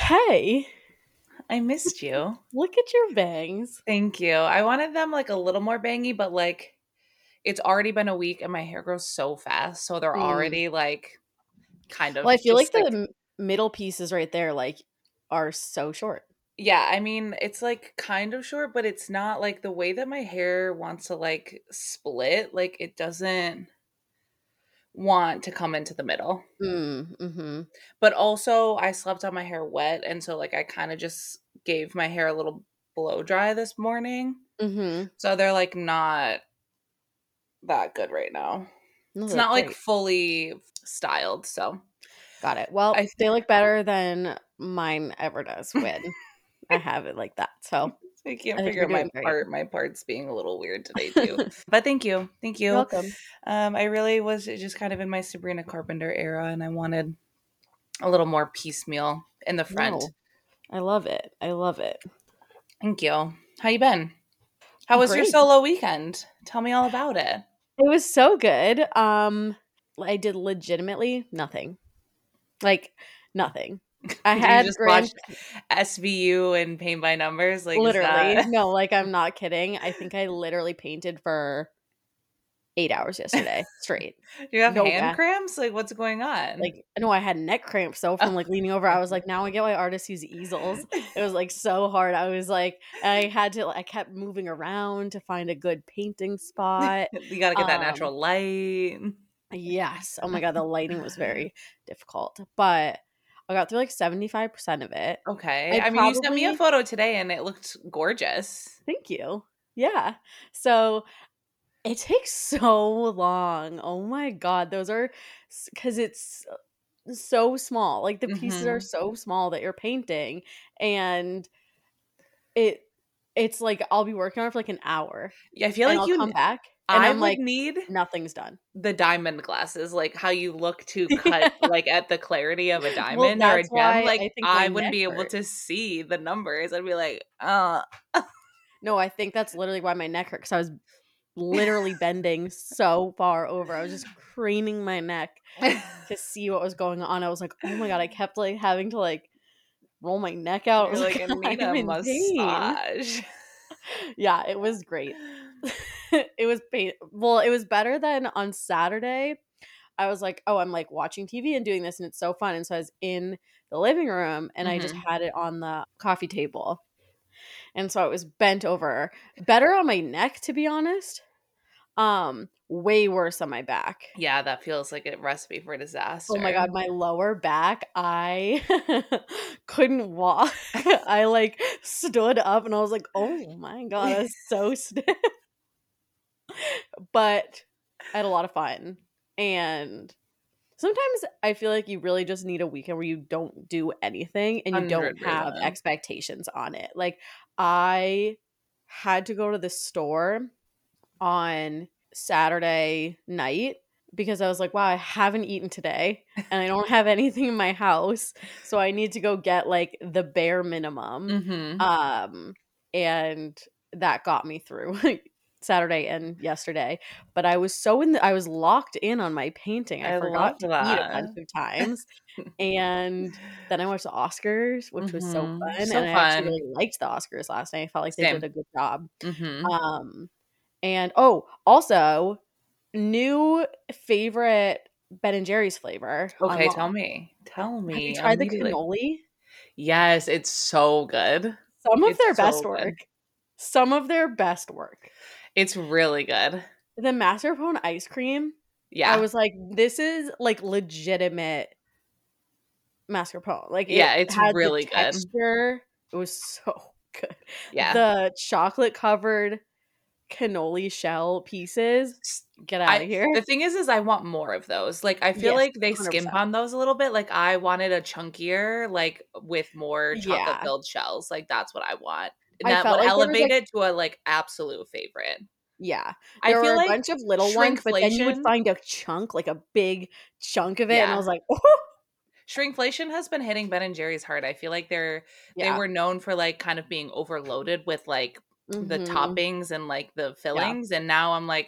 Hey, I missed you. look at your bangs. Thank you. I wanted them like a little more bangy, but like it's already been a week and my hair grows so fast. So they're Mm. already like kind Well, of I feel like just the like, middle pieces right there, are so short. yeah, I mean, it's like kind of short, but it's not like the way that my hair wants to like split. Like it doesn't want to come into the middle. Mm-hmm. But also, I slept on my hair wet. And so like I kind of just gave my hair a little blow dry this morning. Mm-hmm. So they're like not that good right now. No, It's they look not like great. fully styled, so Got it. Well, I they look better than mine ever does when I have it like that. So I can't I think figure you're out doing great. my parts being a little weird today too. But thank you. Thank You're you. welcome. I really was just kind of in my Sabrina Carpenter era and I wanted a little more piecemeal in the front. No, I love it. I love it. Thank you. How you been? How was your Great. solo weekend? Tell me all about it. It was so good. I did legitimately nothing. Like nothing. I You had just watched grand SVU and Paint by Numbers? Like, is Literally. that No, I'm not kidding. I think I literally painted for 8 hours yesterday straight. do you have No hand gas. cramps? Like, what's going on? No, I had neck cramps though from leaning over. I was like, now I get why artists use easels. It was so hard. I was like, I kept moving around to find a good painting spot. You got to get that Um, natural light. yes. Oh my God, the lighting was very difficult, but I got through 75% of it. Okay. I I mean, you sent me a probably, photo today and it looked gorgeous. thank you. Yeah. So it takes so long. Oh my god, those are because it's so small. The pieces are Mhm. so small that you're painting, and it it's I'll be working on it for an hour, Yeah, I feel and like I'll come back, and I I'm would like, need nothing's done. the diamond glasses, like how you look to cut like at the clarity of a Well, diamond or a that's gem. why Like I think my I wouldn't neck be able hurt. to see the numbers. I'd be like, No, I think that's literally why my neck hurt because I was literally bending so far over. I was just craning my neck to see what was going on. I was like, oh my god, I kept having to roll my neck out. I You're was like, like, I need I'm a in pain. massage. Yeah, it was great. It was pain. Well, it was better than on Saturday. I was like, oh, I'm watching TV and doing this, and it's so fun. And so I was in the living room, and I just Hmm. had it on the coffee table, and so I was bent over. Better on my neck, to be honest. Way worse on my back. Yeah, that feels like a recipe for Oh my disaster. god, my lower back, I couldn't walk. I stood up and I was like, "Oh my god, I was so stiff." But I had a lot of fun. And sometimes I feel like you really just need a weekend where you don't do anything and you don't have 100%. expectations on it. I had to go to the store on Saturday night because I was like, wow, I haven't eaten today and I don't have anything in my house. So I need to go get the bare minimum. Hmm. Um, and that got me through Saturday and yesterday. But I was I was locked in on my painting. I I love forgot to eat a bunch that. of times. And then I watched the Oscars, which was so fun. So And I actually fun. really liked the Oscars last night. I felt like they did Same. a good job. Hmm. Um, and oh, also new favorite Ben and Jerry's flavor Okay, tell unlocked. me. Tell Have you me tried the immediately. cannoli? Yes, it's so good. Some of It's their best so work. good. Some of their best work. It's really good. The mascarpone ice cream, I Yeah. was like, this is legitimate mascarpone. Yeah, It it's had the really good. texture. It was so good. Yeah. The chocolate covered cannoli shell pieces. S- Get out of here. the thing is I want more of those. Like I feel Yes, like they skimp 100%. on those a little bit. Like I wanted a chunkier, like with more chocolate Yeah. filled shells. Like that's what I want. And I that felt would like there was elevate it to a like absolute favorite. yeah, I there were feel a like bunch of little ones, but then you would shrinkflation. find a chunk, a big chunk of it, and I was Yeah. like, "Oh." Shrinkflation has been hitting Ben and Jerry's hard. I feel like they Yeah. were known for like kind of being overloaded with like the Mhm. toppings and like the Yeah. fillings, and now I'm like,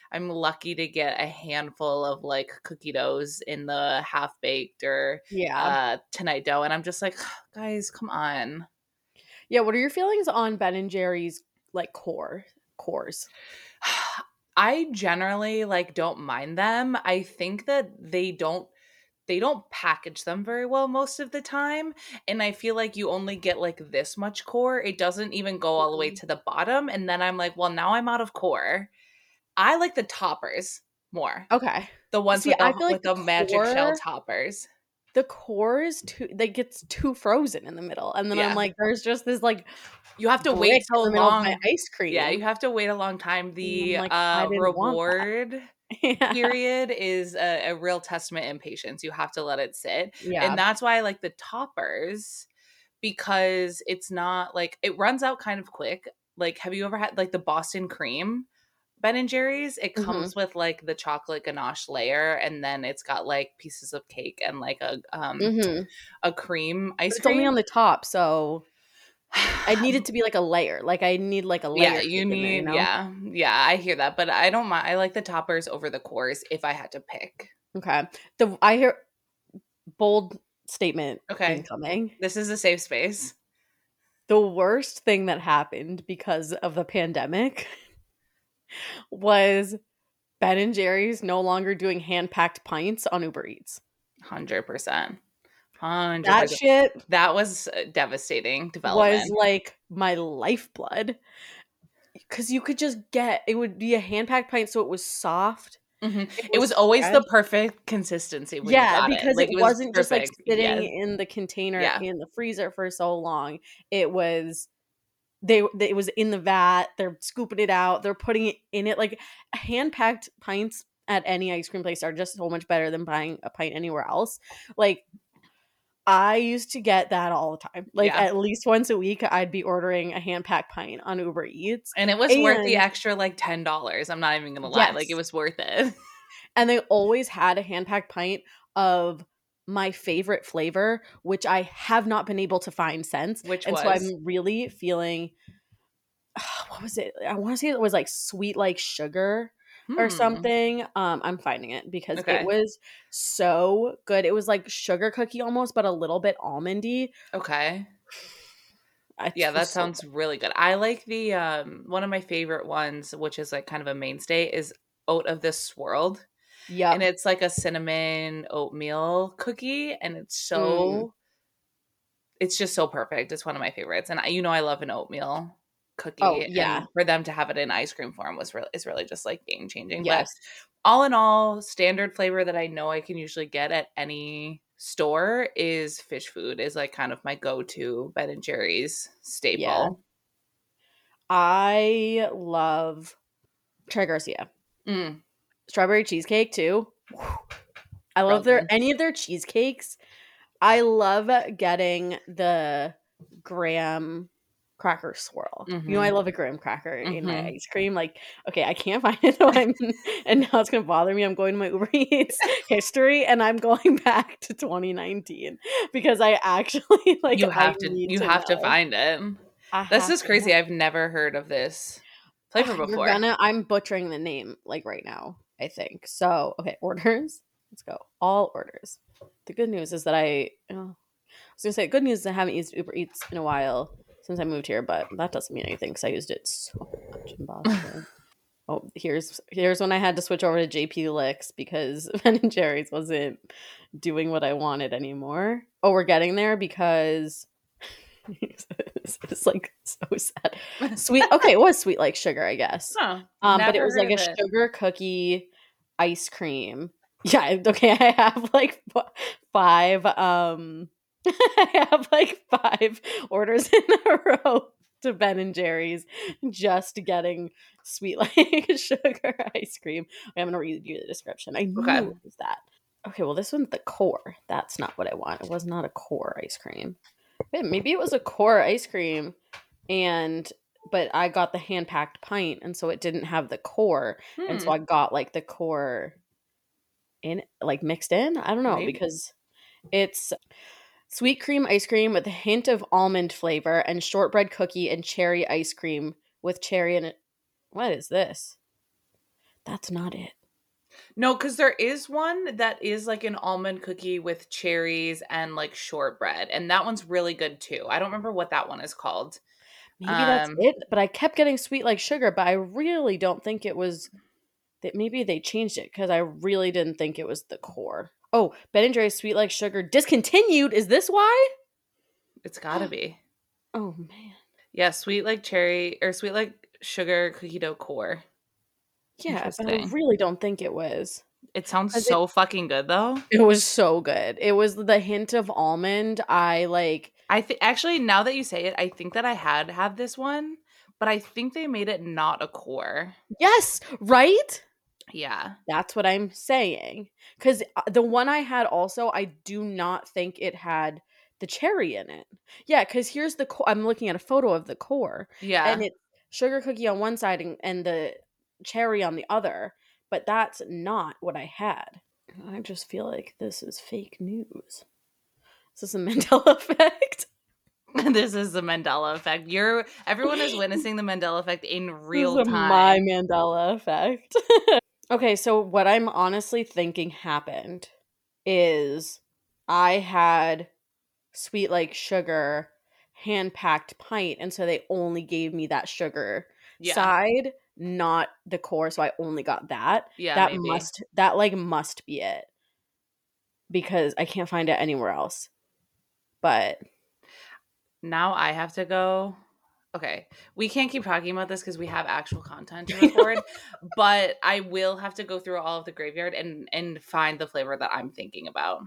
I'm lucky to get a handful of like cookie doughs in the half baked or Yeah. tonight dough, and I'm just like, guys, come on. Yeah, what are your feelings on Ben and Jerry's like cores? I generally like don't mind them. I think that they don't package them very well most of the time, and I feel like you only get like this much core. It doesn't even go all the way Mhm. to the bottom, and then I'm like, well, now I'm out of core. I like the toppers more. Okay. The ones See, I feel like with the magic shell toppers. the core is too like gets too frozen in the middle. And then I'm Yeah. like, there's just this like You have to wait brick so in the middle of my long. ice Yeah, you cream. have to wait a long time. And I'm The like, I didn't want that. reward Yeah. period is a real testament in patience. You have to let it sit. And Yeah. that's why I like the toppers, because it's not like it runs out kind of quick. Like, have you ever had like the Boston cream Ben and Jerry's? It Mhm. comes with like the chocolate ganache layer, and then it's got like pieces of cake and like Mhm. a cream But ice it's only cream. on the top, so I need it to be like a layer. Like I need like a Yeah, layer you cake in there, you need, know? yeah, I hear that, but I don't mind. I like the toppers over the cores if I had to pick. Okay. I hear bold statement Okay, incoming. this is a safe space. The worst thing that happened because of the pandemic was Ben and Jerry's no longer doing hand-packed pints on Uber Eats. 100%. That 100%. shit That was a devastating was development. like my lifeblood because you could just get it would be a hand-packed pint, so it was soft. Mhm. It It was was always fresh. the perfect consistency when you Yeah, got it. because it Like, it was wasn't just like perfect. sitting Yes. in the container Yeah. in the freezer for so long. It was it was in the vat, they're scooping it out, they're putting it in it, like, hand-packed pints at any ice cream place are just so much better than buying a pint anywhere else. Like, I used to get that all the time. Like, Yeah. at least once a week, I'd be ordering a hand-packed pint on Uber Eats, And it was worth the and extra, like, $10. I'm not even gonna lie. Like, it yes, was worth it. and they always had a hand-packed pint of my favorite flavor, which I have not been able to find since, Which and so was I'm really feeling what was it? I want to say it was like sweet like sugar or hmm, something. I'm finding it because it okay. was so good. It was like sugar cookie almost, but a little bit almondy. Okay. It Yeah, was that so sounds really good. I like the one of my favorite ones, which is like kind of a mainstay, is Oat of This Swirled. good. And Yep. it's like a cinnamon oatmeal cookie, and Mm. it's just so perfect. It's one of my favorites. And I love an oatmeal Oh cookie, yeah. and for them to have it in ice cream form is really just like game changing. But Yes. all in all, standard flavor that I know I can usually get at any store is fish food, is like kind of my go-to Ben and Jerry's Yeah. staple. I love Trey Garcia. Mm, Strawberry cheesecake too. I love their brilliant. any of their cheesecakes. I love getting the graham cracker swirl. You know, I Mhm. love a graham cracker in my Mhm. ice cream. Like, okay, I can't find it though. And now it's gonna bother me. I'm going to my Uber Eats history and I'm going back to 2019 because I actually like I need You to have to know. find it. I This have is to know. crazy. I've never heard of this flavor Ugh, before. I'm butchering the name like right now, I think. So, okay, orders. Let's go. All orders. The good news is that I was gonna say good news is I haven't used Uber Eats in a while since I moved here, but that doesn't mean anything because I used it so much in Boston. Oh, here's when I had to switch over to JP Licks because Ben and Jerry's wasn't doing what I wanted anymore. Oh, we're getting there because it's like so sad. Sweet. Okay, it was sweet like sugar, I guess. Huh. But it Never was heard like of a it. sugar cookie ice cream. Yeah, okay, I have like five I have like five orders in a row to Ben and Jerry's just getting sweet like sugar ice cream. Okay, I'm gonna read you the description. I Okay. knew it was that. Okay, well this one's the core. That's not what I want. It was not a core ice cream. Wait, maybe it was a core ice cream and but I got the hand packed pint and so it didn't have the core. And so Hmm. I got like the core in like mixed in. I don't know Maybe. because it's sweet cream ice cream with a hint of almond flavor and shortbread cookie and cherry ice cream with cherry and what is this? That's not it. No, because there is one that is like an almond cookie with cherries and like shortbread, and that one's really good too. I don't remember what that one is called. Maybe that's Um, it, but I kept getting Sweet Like Sugar, but I really don't think it was that. Maybe they changed it because I really didn't think it was the core. Oh, Ben and Jerry's Sweet Like Sugar discontinued. Is this why? it's gotta be. Oh man. Yeah, sweet like cherry or sweet like sugar cookie dough core. Yeah, but I Interesting. really don't think it was. It sounds 'Cause so fucking good though. it was so good. It was the hint of almond. I like. I think actually now that you say it, I think that I had this one, but I think they made it not a core. Yes, right? Yeah. That's what I'm saying. Because the one I had also, I do not think it had the cherry in it. Yeah, because here's the core. I'm looking at a photo of the core, and Yeah. it's sugar cookie on one side and the cherry on the other. But that's not what I had. I just feel like this is fake news. Is this a Mandela effect? This is the Mandela effect. Everyone is witnessing the Mandela effect in This is real a my time. Mandela effect. Okay, so what I'm honestly thinking happened is I had Sweet Like Sugar hand packed pint, and so they only gave me that sugar Yeah. side, not the core. So I only got that. Yeah, That maybe. must that like must be it because I can't find it anywhere else. But Now I have to go. Okay. We can't keep talking about this because we have actual content to record, but I will have to go through all of the graveyard and find the flavor that I'm thinking about.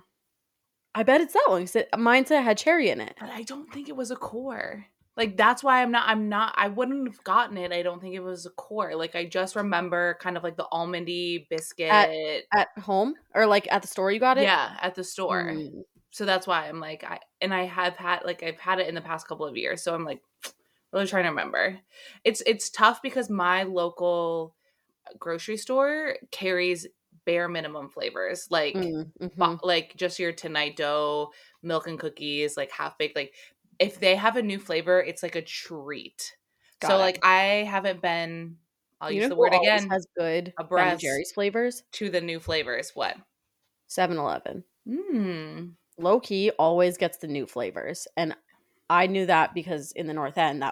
I bet it's that one because mine said it had cherry in it. But I don't think it was a core. Like that's why I wouldn't have gotten it. I don't think it was a core. Like I just remember kind of like the almondy At biscuit. at home or like at the store you got it? Yeah, at the store. Mm. So that's why I'm like I have had like I've had it in the past couple of years. So I'm like really trying to remember. It's tough because my local grocery store carries bare minimum flavors Mhm. like just your tonight dough, milk and cookies, like half baked. Like if they have a new flavor, it's like a treat. So Got it. like I haven't been. I'll You use know the who word always again. has good Ben& and Abreast Jerry's flavors? to the new flavors. What? 7-Eleven. Hmm. Low key always gets the new flavors. And I knew that because in the North End,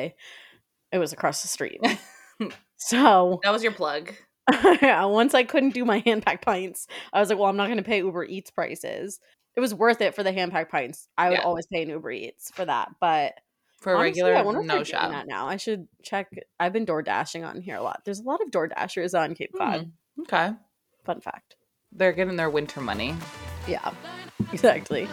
it was across the street. So That was your plug. once I couldn't do my hand packed pints, I was like, well, I'm not going to pay Uber Eats prices. It was worth it for the hand packed pints. I would Yeah. always pay an Uber Eats for that. But For a honestly, I regular wonder if no they're doing shop. that now. I should check. I've been door dashing on here a lot. There's a lot of door dashers on Cape Hmm. Cod. Okay. Fun fact. They're getting their winter money. Yeah, exactly.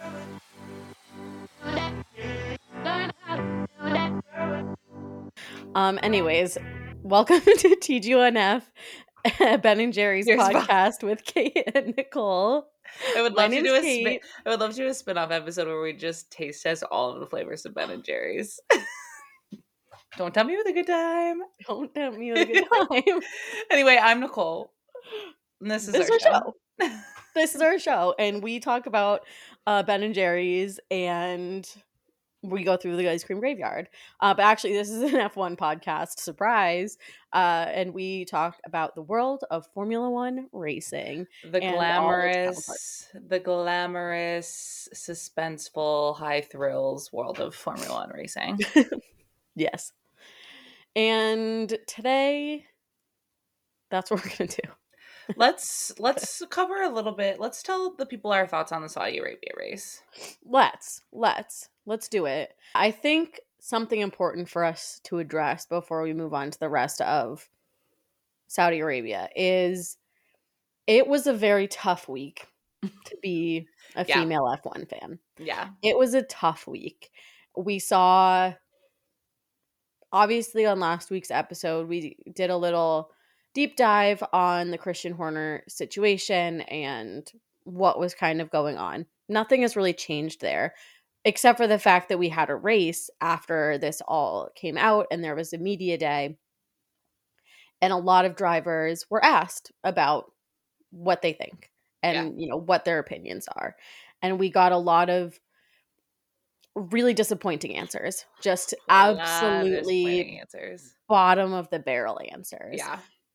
Anyways, welcome to TGNF, Ben and Jerry's Here's fun. podcast with Kate and Nicole. I would My love to name's do Kate. I would love to do a spin-off episode where we just taste test all of the flavors of Ben and Jerry's. Don't tell me with a good time. Don't tempt me with a good time. Anyway, I'm Nicole. And this is This our is our show. show. This is our show, and we talk about Ben and Jerry's, and we go through the ice cream graveyard. But actually, this is an F1 podcast, surprise. And we talk about the world of Formula One racing and all its counterparts. The glamorous, suspenseful, high thrills world of Formula One racing. Yes. And today, that's what we're going to do. Let's cover a little bit. Let's tell the people our thoughts on the Saudi Arabia race. Let's do it. I think something important for us to address before we move on to the rest of Saudi Arabia is it was a very tough week to be a Yeah. female F1 fan. Yeah. It was a tough week. We saw, obviously, on last week's episode, we did a little deep dive on the Christian Horner situation and what was kind of going on. Nothing has really changed there, except for the fact that we had a race after this all came out and there was a media day. And a lot of drivers were asked about what they think and, what their opinions are. And we got a lot of really disappointing answers. Just A lot of disappointing absolutely answers. bottom of the barrel answers. Yeah.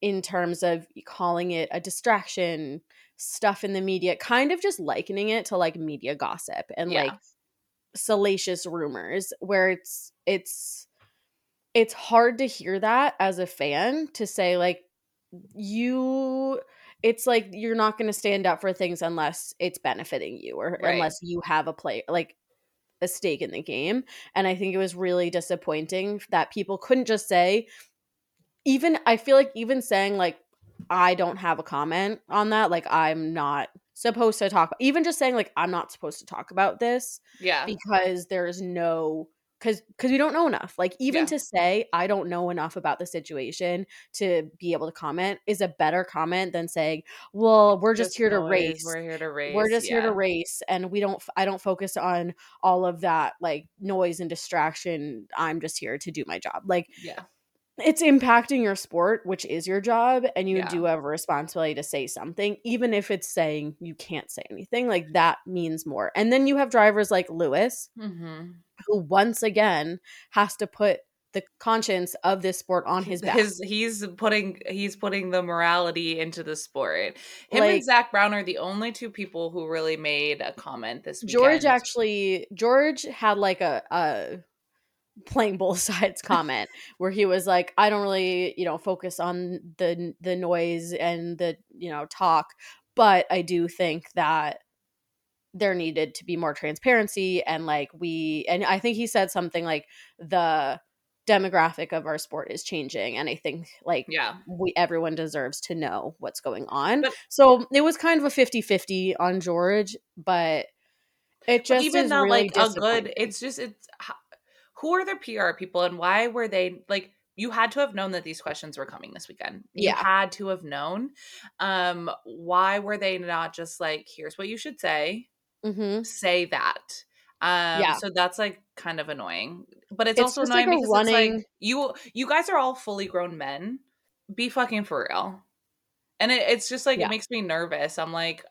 in terms of calling it a distraction, stuff in the media, kind of just likening it to like media gossip and Yeah. like salacious rumors, where it's hard to hear that as a fan, to say like, you it's like you're not going to stand up for things unless it's benefiting you, or Right. unless you have a play like a stake in the game. And I think it was really disappointing that people couldn't just say, even I feel like even saying like, I don't have a comment on that, like I'm not supposed to talk, even just saying like I'm not supposed to talk about this Yeah. because there's no, because we don't know enough. Like, even Yeah. to say I don't know enough about the situation to be able to comment is a better comment than saying, well, It's we're just just here to noise. race. We're here to We're race. just here to Yeah. race, and I don't focus on all of that like noise and distraction. I'm just here to do my job. Like, Yeah. it's impacting your sport, which is your job, and you Yeah. do have a responsibility to say something, even if it's saying you can't say anything. Like, that means more. And then you have drivers like Lewis, Mm-hmm. who once again has to put the conscience of this sport on his back. He's putting the morality into the sport. Him and Like, Zach Brown are the only two people who really made a comment this weekend. George had like a playing both sides comment, where he was like, I don't really, focus on the noise and the, talk, but I do think that there needed to be more transparency, and like, and I think he said something like, the demographic of our sport is changing, and I think like Yeah. everyone deserves to know what's going on. But So it was kind of a 50-50 on George, but it but just even is not really like a good, disappointing. who are the PR people and why were they like, you had to have known that these questions were coming this weekend. You Yeah. had to have known. Why were they not just like, here's what you should Mm-hmm. say that? Yeah. So that's like kind of annoying. But it's It's also just like annoying a because it's like, running. you guys are all fully grown men. Be fucking for real. And it's just like, it Yeah. makes me nervous. I'm like,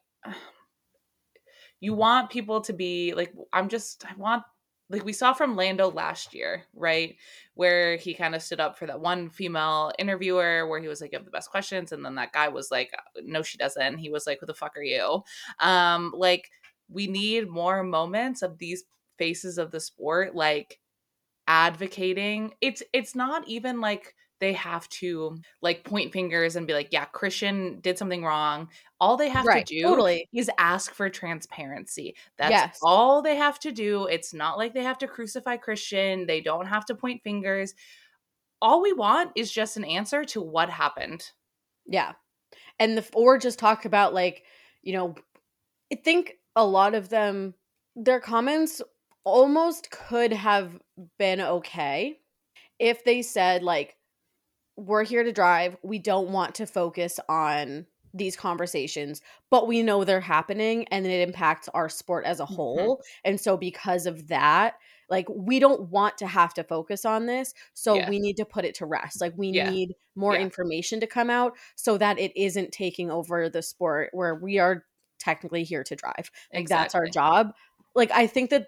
you want people to be like, I want, like we saw from Lando last year, right? Where he kind of stood up for that one female interviewer where he was like, you have the best questions. And then that guy was like, no, she doesn't. He was like, who the fuck are you? Like, we need more moments of these faces of the sport, like advocating. It's not even like they have to like point fingers and be like, yeah, Christian did something wrong. All they have to Right. do Totally. is ask for transparency. That's Yes. all they have to do. It's not like they have to crucify Christian. They don't have to point fingers. All we want is just an answer to what happened. Yeah. And or just talk about like, you know, I think a lot of them, their comments almost could have been okay if they said like, we're here to drive. We don't want to focus on these conversations, but we know they're happening and it impacts our sport as a Mhm. whole. And so because of that, like, we don't want to have to focus on this. So Yeah. we need to put it to rest. Like, we Yeah. need more Yeah. information to come out so that it isn't taking over the sport, where we are technically here to drive. Like, that's our Exactly. job. Like, I think that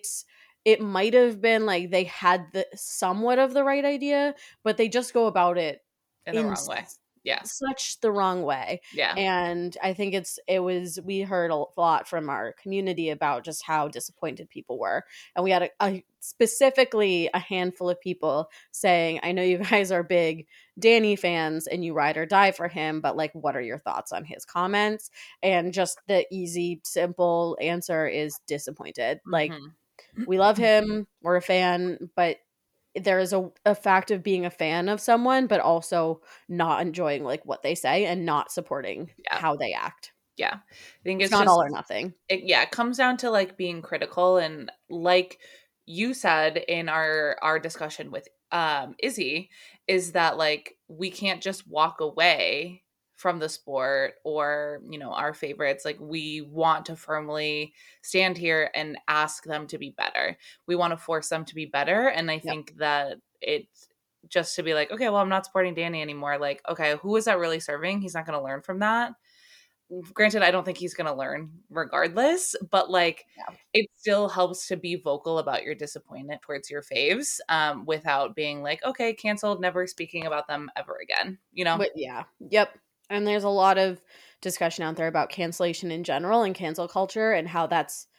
it might have been like they had the somewhat of the right idea, but they just go about it In the in wrong way. Yeah. such the wrong way. Yeah. And I think we heard a lot from our community about just how disappointed people were. And we had specifically a handful of people saying, I know you guys are big Danny fans and you ride or die for him, but like, what are your thoughts on his comments? And just the easy, simple answer is disappointed. Like, Mhm. we love him, we're a fan, but there is a fact of being a fan of someone, but also not enjoying like what they say and not supporting Yeah. how they act. Yeah. I think It's it's not all just, or nothing. it comes down to like being critical, and like you said in our discussion with Izzy, is that like we can't just walk away from the sport or, our favorites. Like, we want to firmly stand here and ask them to be better. We want to force them to be better, and I Yep. think that it's just to be like, okay, well, I'm not supporting Danny anymore. Like, okay, who is that really serving? He's not going to learn from that. granted, I don't think he's going to learn regardless, but like Yeah. it still helps to be vocal about your disappointment towards your faves, without being like, okay, canceled, never speaking about them ever again, you know? But yeah. Yep. And there's a lot of discussion out there about cancellation in general and cancel culture and how that's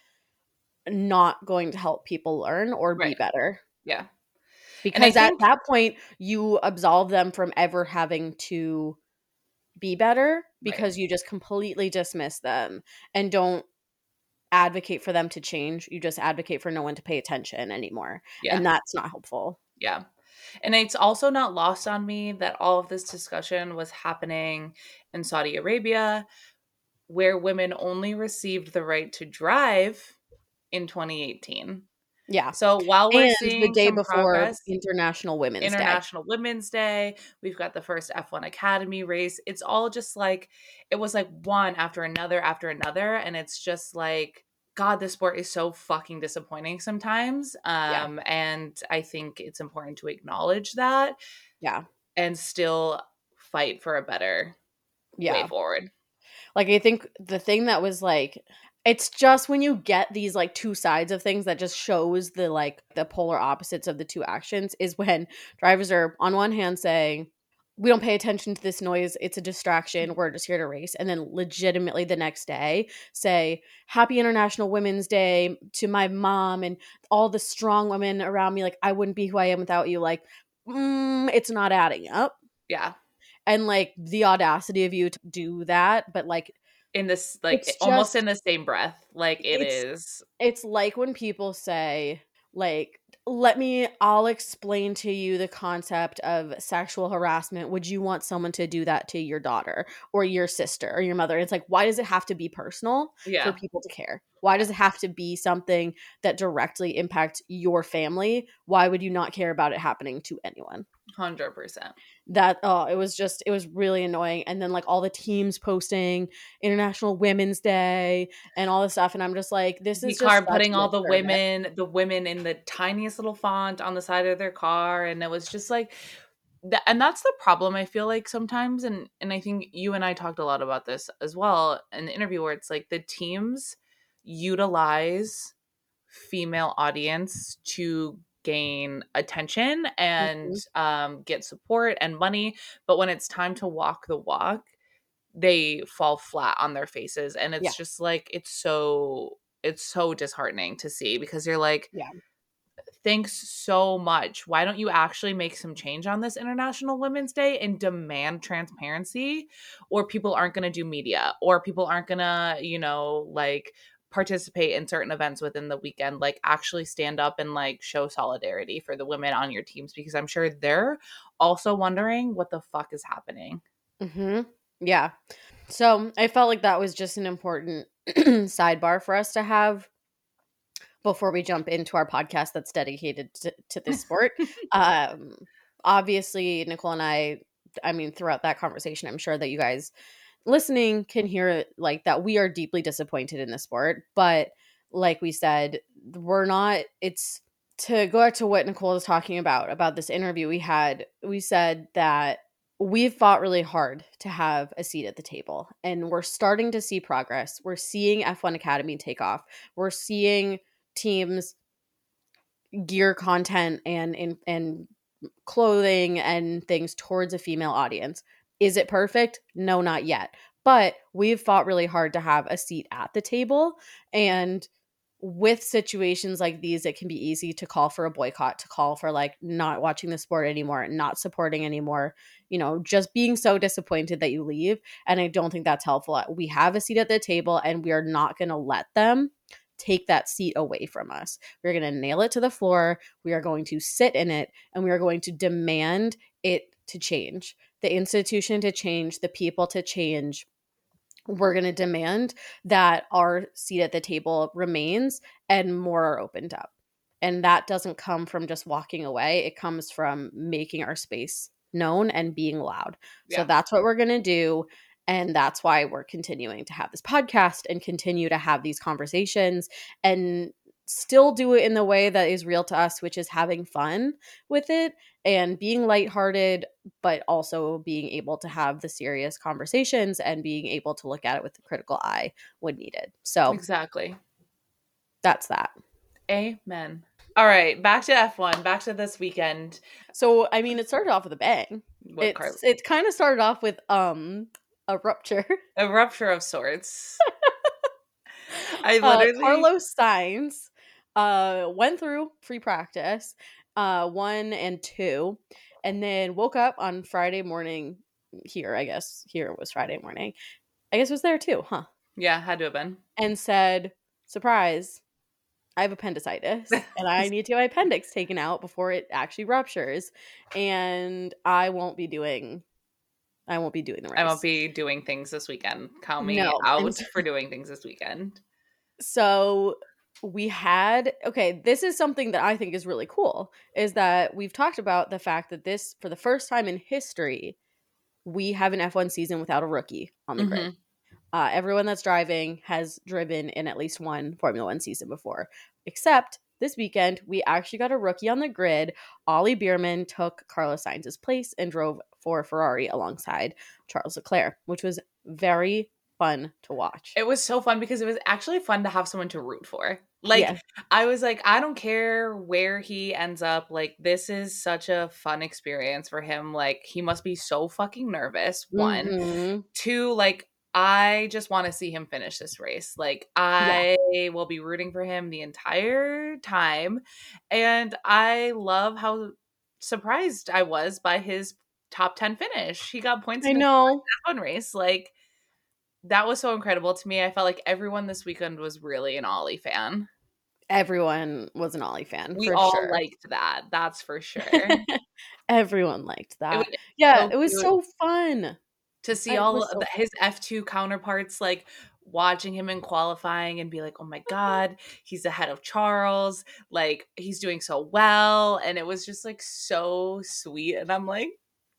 not going to help people learn or be Right. better. Yeah. And I Because at think, that point, you absolve them from ever having to be better right. because you just completely dismiss them and don't advocate for them to change. You just advocate for no one to pay attention anymore. Yeah. And that's not helpful. Yeah. And it's also not lost on me that all of this discussion was happening in Saudi Arabia, where women only received the right to drive in 2018. Yeah. So while we're And the seeing day some before progress, International Women's Day. International Women's Day, we've got the first F1 Academy race. It's all just like, it was like one after another. And it's just like, God, this sport is so fucking disappointing sometimes. Yeah. And I think it's important to acknowledge that Yeah. and still fight for a better way Yeah. forward. Like, I think the thing that was like, it's just when you get these like two sides of things that just shows the like the polar opposites of the two actions is when drivers are on one hand saying, we don't pay attention to this noise. It's a distraction. We're just here to race. And then legitimately the next day say, Happy International Women's Day to my mom and all the strong women around me. Like, I wouldn't be who I am without you. Like, it's not adding up. Yeah. And like the audacity of you to do that, but like In this, like it's almost in just the same breath, like it it's is. it's like when people say like I'll explain to you the concept of sexual harassment. Would you want someone to do that to your daughter or your sister or your mother? It's like, why does it have to be personal for Yeah. people to care? Why does it have to be something that directly impacts your family? Why would you not care about it happening to anyone? 100%. That it was really annoying. And then like all the teams posting International Women's Day and all this stuff, and I'm just like, this He is just card such putting all lip service. the women in the tiniest little font on the side of their car, and it was just like and that's the problem I feel like sometimes, and I think you and I talked a lot about this as well in the interview, where it's like the teams utilize female audience to gain attention and Mhm. get support and money, but when it's time to walk the walk, they fall flat on their faces, and Yeah, it's just like it's so disheartening to see, because you're like, yeah. thanks so much, why don't you actually make some change on this International Women's Day and demand transparency, or people aren't going to do media, or people aren't going to, like participate in certain events within the weekend, like actually stand up and like show solidarity for the women on your teams, because I'm sure they're also wondering what the fuck is happening. Mhm. Yeah. So, I felt like that was just an important sidebar for us to have before we jump into our podcast that's dedicated to this sport. Um Obviously Nicole and I mean throughout that conversation, I'm sure that you guys listening can hear it, like that we are deeply disappointed in the sport, but like we said, we're not it's to go back to what Nicole was talking about this interview we had. We said that we've fought really hard to have a seat at the table, and we're starting to see progress. We're seeing F1 Academy take off. We're seeing teams gear content and clothing and things towards a female audience. Is it perfect? No, not yet. But we've fought really hard to have a seat at the table. And with situations like these, it can be easy to call for a boycott, to call for like not watching the sport anymore, not supporting anymore, just being so disappointed that you leave. And I don't think that's helpful. We have a seat at the table and we are not going to let them take that seat away from us. We're going to nail it to the floor. We are going to sit in it and we are going to demand it to change, the institution to change, the people to change. We're going to demand that our seat at the table remains and more are opened up. And that doesn't come from just walking away. It comes from making our space known and being loud. So Yeah. that's what we're going to do. And that's why we're continuing to have this podcast and continue to have these conversations and still do it in the way that is real to us, which is having fun with it and being lighthearted, but also being able to have the serious conversations and being able to look at it with a critical eye when needed. So Exactly. that's that. Amen. All right, back to F1, back to this weekend. So I mean, it started off with a bang. What car? It kind of started off with a rupture. A rupture of sorts. I literally Carlos Sainz went through free practice 1 and 2, and then woke up on Friday morning here. I guess here was Friday morning. I guess it was there too, huh? Yeah, had to have been. And said, "Surprise! I have appendicitis, and I need to have my appendix taken out before it actually ruptures, and I won't be doing the race. I won't be doing things this weekend. Count me No. out for doing things this weekend." So we had, okay, this is something that I think is really cool, is that we've talked about the fact that this, for the first time in history, we have an F1 season without a rookie on the grid. Everyone that's driving has driven in at least one Formula One season before, except this weekend, we actually got a rookie on the grid. Ollie Bierman took Carlos Sainz's place and drove for Ferrari alongside Charles Leclerc, which was very fun to watch. It was so fun because it was actually fun to have someone to root for. Like, Yeah. I was like, I don't care where he ends up. Like, this is such a fun experience for him. Like, he must be so fucking nervous. One. Mhm. Two, like, I just want to see him finish this race. Like, I will be rooting for him the entire time. And I love how surprised I was by his top 10 finish. He got points I in his know. F1 race. Like, that was so incredible to me. I felt like everyone this weekend was really an Ollie fan. Everyone was an Ollie fan. We for all sure. liked that. That's for sure. Everyone liked that. was Yeah, so it was cute so fun. to see It all was of so his F2 counterparts, like watching him in qualifying and be like, oh my God, he's ahead of Charles. Like, he's doing so well. And it was just like so sweet. And I'm like,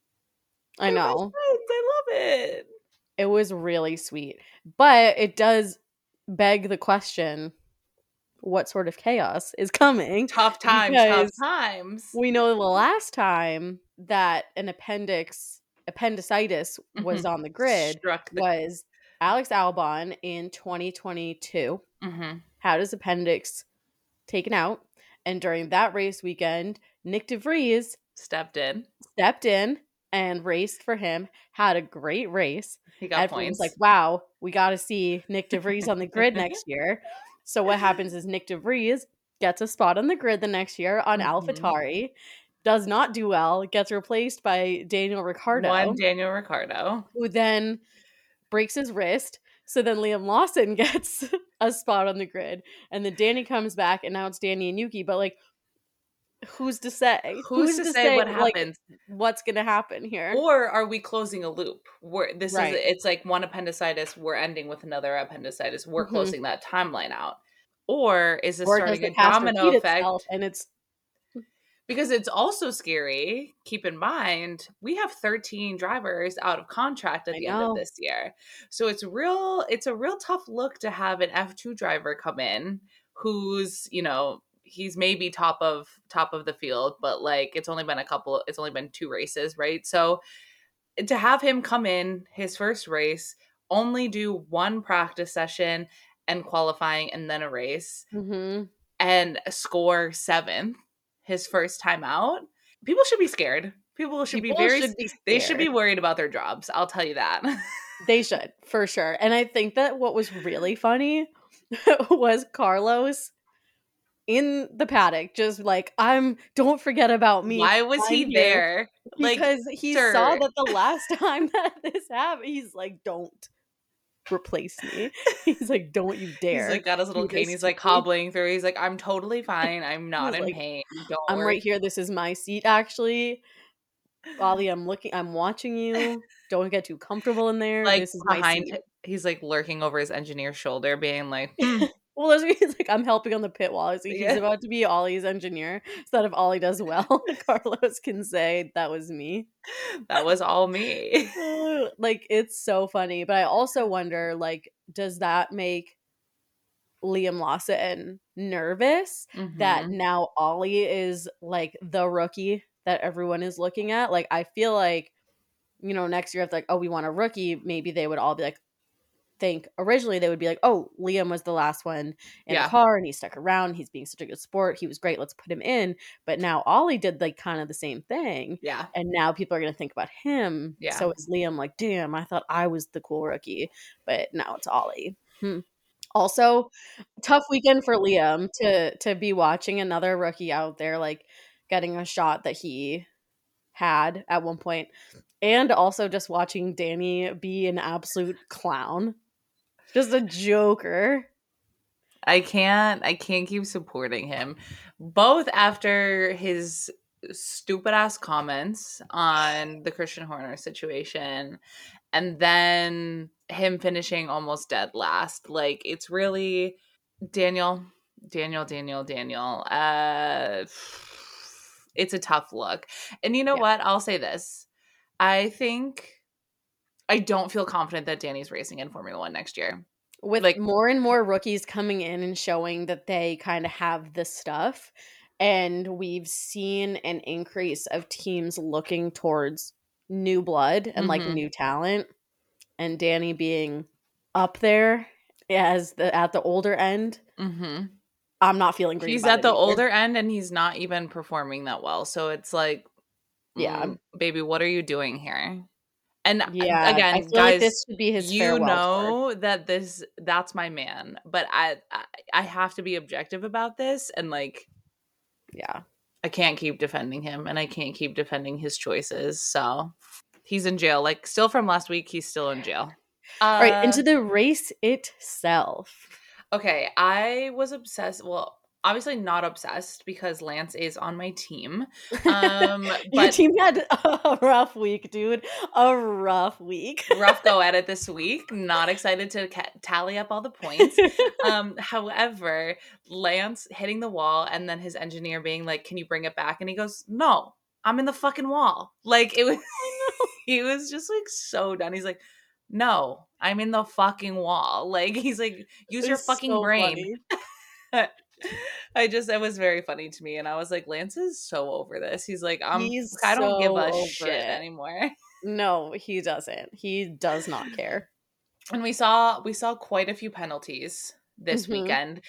I they're my know. friends. I love it. It was really sweet. But it does beg the question, what sort of chaos is coming? Tough times, tough Because times. we know the last time that an appendicitis was on the grid Struck the. was Alex Albon in 2022. Had his appendix taken out. And during that race weekend, Nick DeVries Stepped in. and raced for him, had a great race. He got Everyone was points. like, wow, we got to see Nick DeVries on the grid next year. So what happens is Nick DeVries gets a spot on the grid the next year on AlphaTauri, does not do well, gets replaced by Daniel Ricciardo. One Daniel Ricciardo. Who then breaks his wrist. So then Liam Lawson gets a spot on the grid. And then Danny comes back, and now it's Danny and Yuki. But, like, who's to say? Who's to say what happens? Like, what's going to happen here? Or are we closing a loop? Where this Right. is, it's like one appendicitis, we're ending with another appendicitis. We're closing that timeline out. Or is this starting a domino effect? And it's because it's also scary. Keep in mind, we have 13 drivers out of contract at the end of this year. So it's a real tough look to have an F2 driver come in who's, you know, he's maybe top of the field, but like it's only been 2 races, right? So to have him come in his first race, only do 1 practice session and qualifying and then a race and score 7th his first time out, people should be scared. People should be they should be worried about their jobs. I'll tell you that. They should, for sure. And I think that what was really funny was Carlos in the paddock, just like, don't forget about me. Why was he there? Because he saw that the last time that this happened, he's like, don't replace me. He's like, don't you dare. He's like got his little cane. He's like hobbling through. He's like, I'm totally fine. I'm not in pain. I'm right here. This is my seat, actually. Ollie, I'm watching you. Don't get too comfortable in there. Like, this is my seat. He's like lurking over his engineer's shoulder, being like, well, he's like, I'm helping on the pit wall. He's about to be Ollie's engineer, so that if Ollie does well, Carlos can say, that was me. That was all me. Like, it's so funny. But I also wonder, like, does that make Liam Lawson nervous that Mm-hmm. now Ollie is like the rookie that everyone is looking at. Like, I feel like, next year, if like, oh, we want a rookie, maybe they would all be like, think originally they would be like, oh, Liam was the last one in the Yeah. car and he stuck around. He's being such a good sport. He was great. Let's put him in. But now Ollie did like kind of the same thing. Yeah. And now people are going to think about him. Yeah. So it's Liam like, damn, I thought I was the cool rookie. But now it's Ollie. Also, tough weekend for Liam to be watching another rookie out there like getting a shot that he had at one point, and also just watching Danny be an absolute clown, just a joker. I can't keep supporting him. Both after his stupid ass comments on the Christian Horner situation and then him finishing almost dead last. Like, it's really Daniel. It's a tough look. And you know Yeah. what? I'll say this. I think I don't feel confident that Danny's racing in Formula One next year. With Like, more and more rookies coming in and showing that they kind of have the stuff, and we've seen an increase of teams looking towards new blood and like mhm, new talent, and Danny being up there as at the older end, mhm. I'm not feeling great He's about at it the either. older end and he's not even performing that well. So it's like, Yeah. baby, what are you doing here? And Yeah, I again, feel like this guys, should be his you farewell tour. know that that's my man, but I have to be objective about this, and like, Yeah. I can't keep defending him and I can't keep defending his choices. So he's in jail. Like, still from last week, he's still in jail. All right, Uh into the race itself. okay, I was obsessed. Well, obviously not obsessed because Lance is on my team. Your But team had a rough week, dude. A rough week. rough go at it this week. Not excited to tally up all the points. However, Lance hitting the wall and then his engineer being like, "Can you bring it back?" And he goes, "No, I'm in the fucking wall." Like, it was, I know. he was just like so done. He's like, "No, I'm in the fucking wall." Like, he's like, "Use your It's fucking so brain." funny. It was very funny to me, and I was like, Lance is so over this. He's like, He's I don't give so a over shit it. anymore. No, he doesn't. He does not care. And we saw quite a few penalties this Hmm. weekend.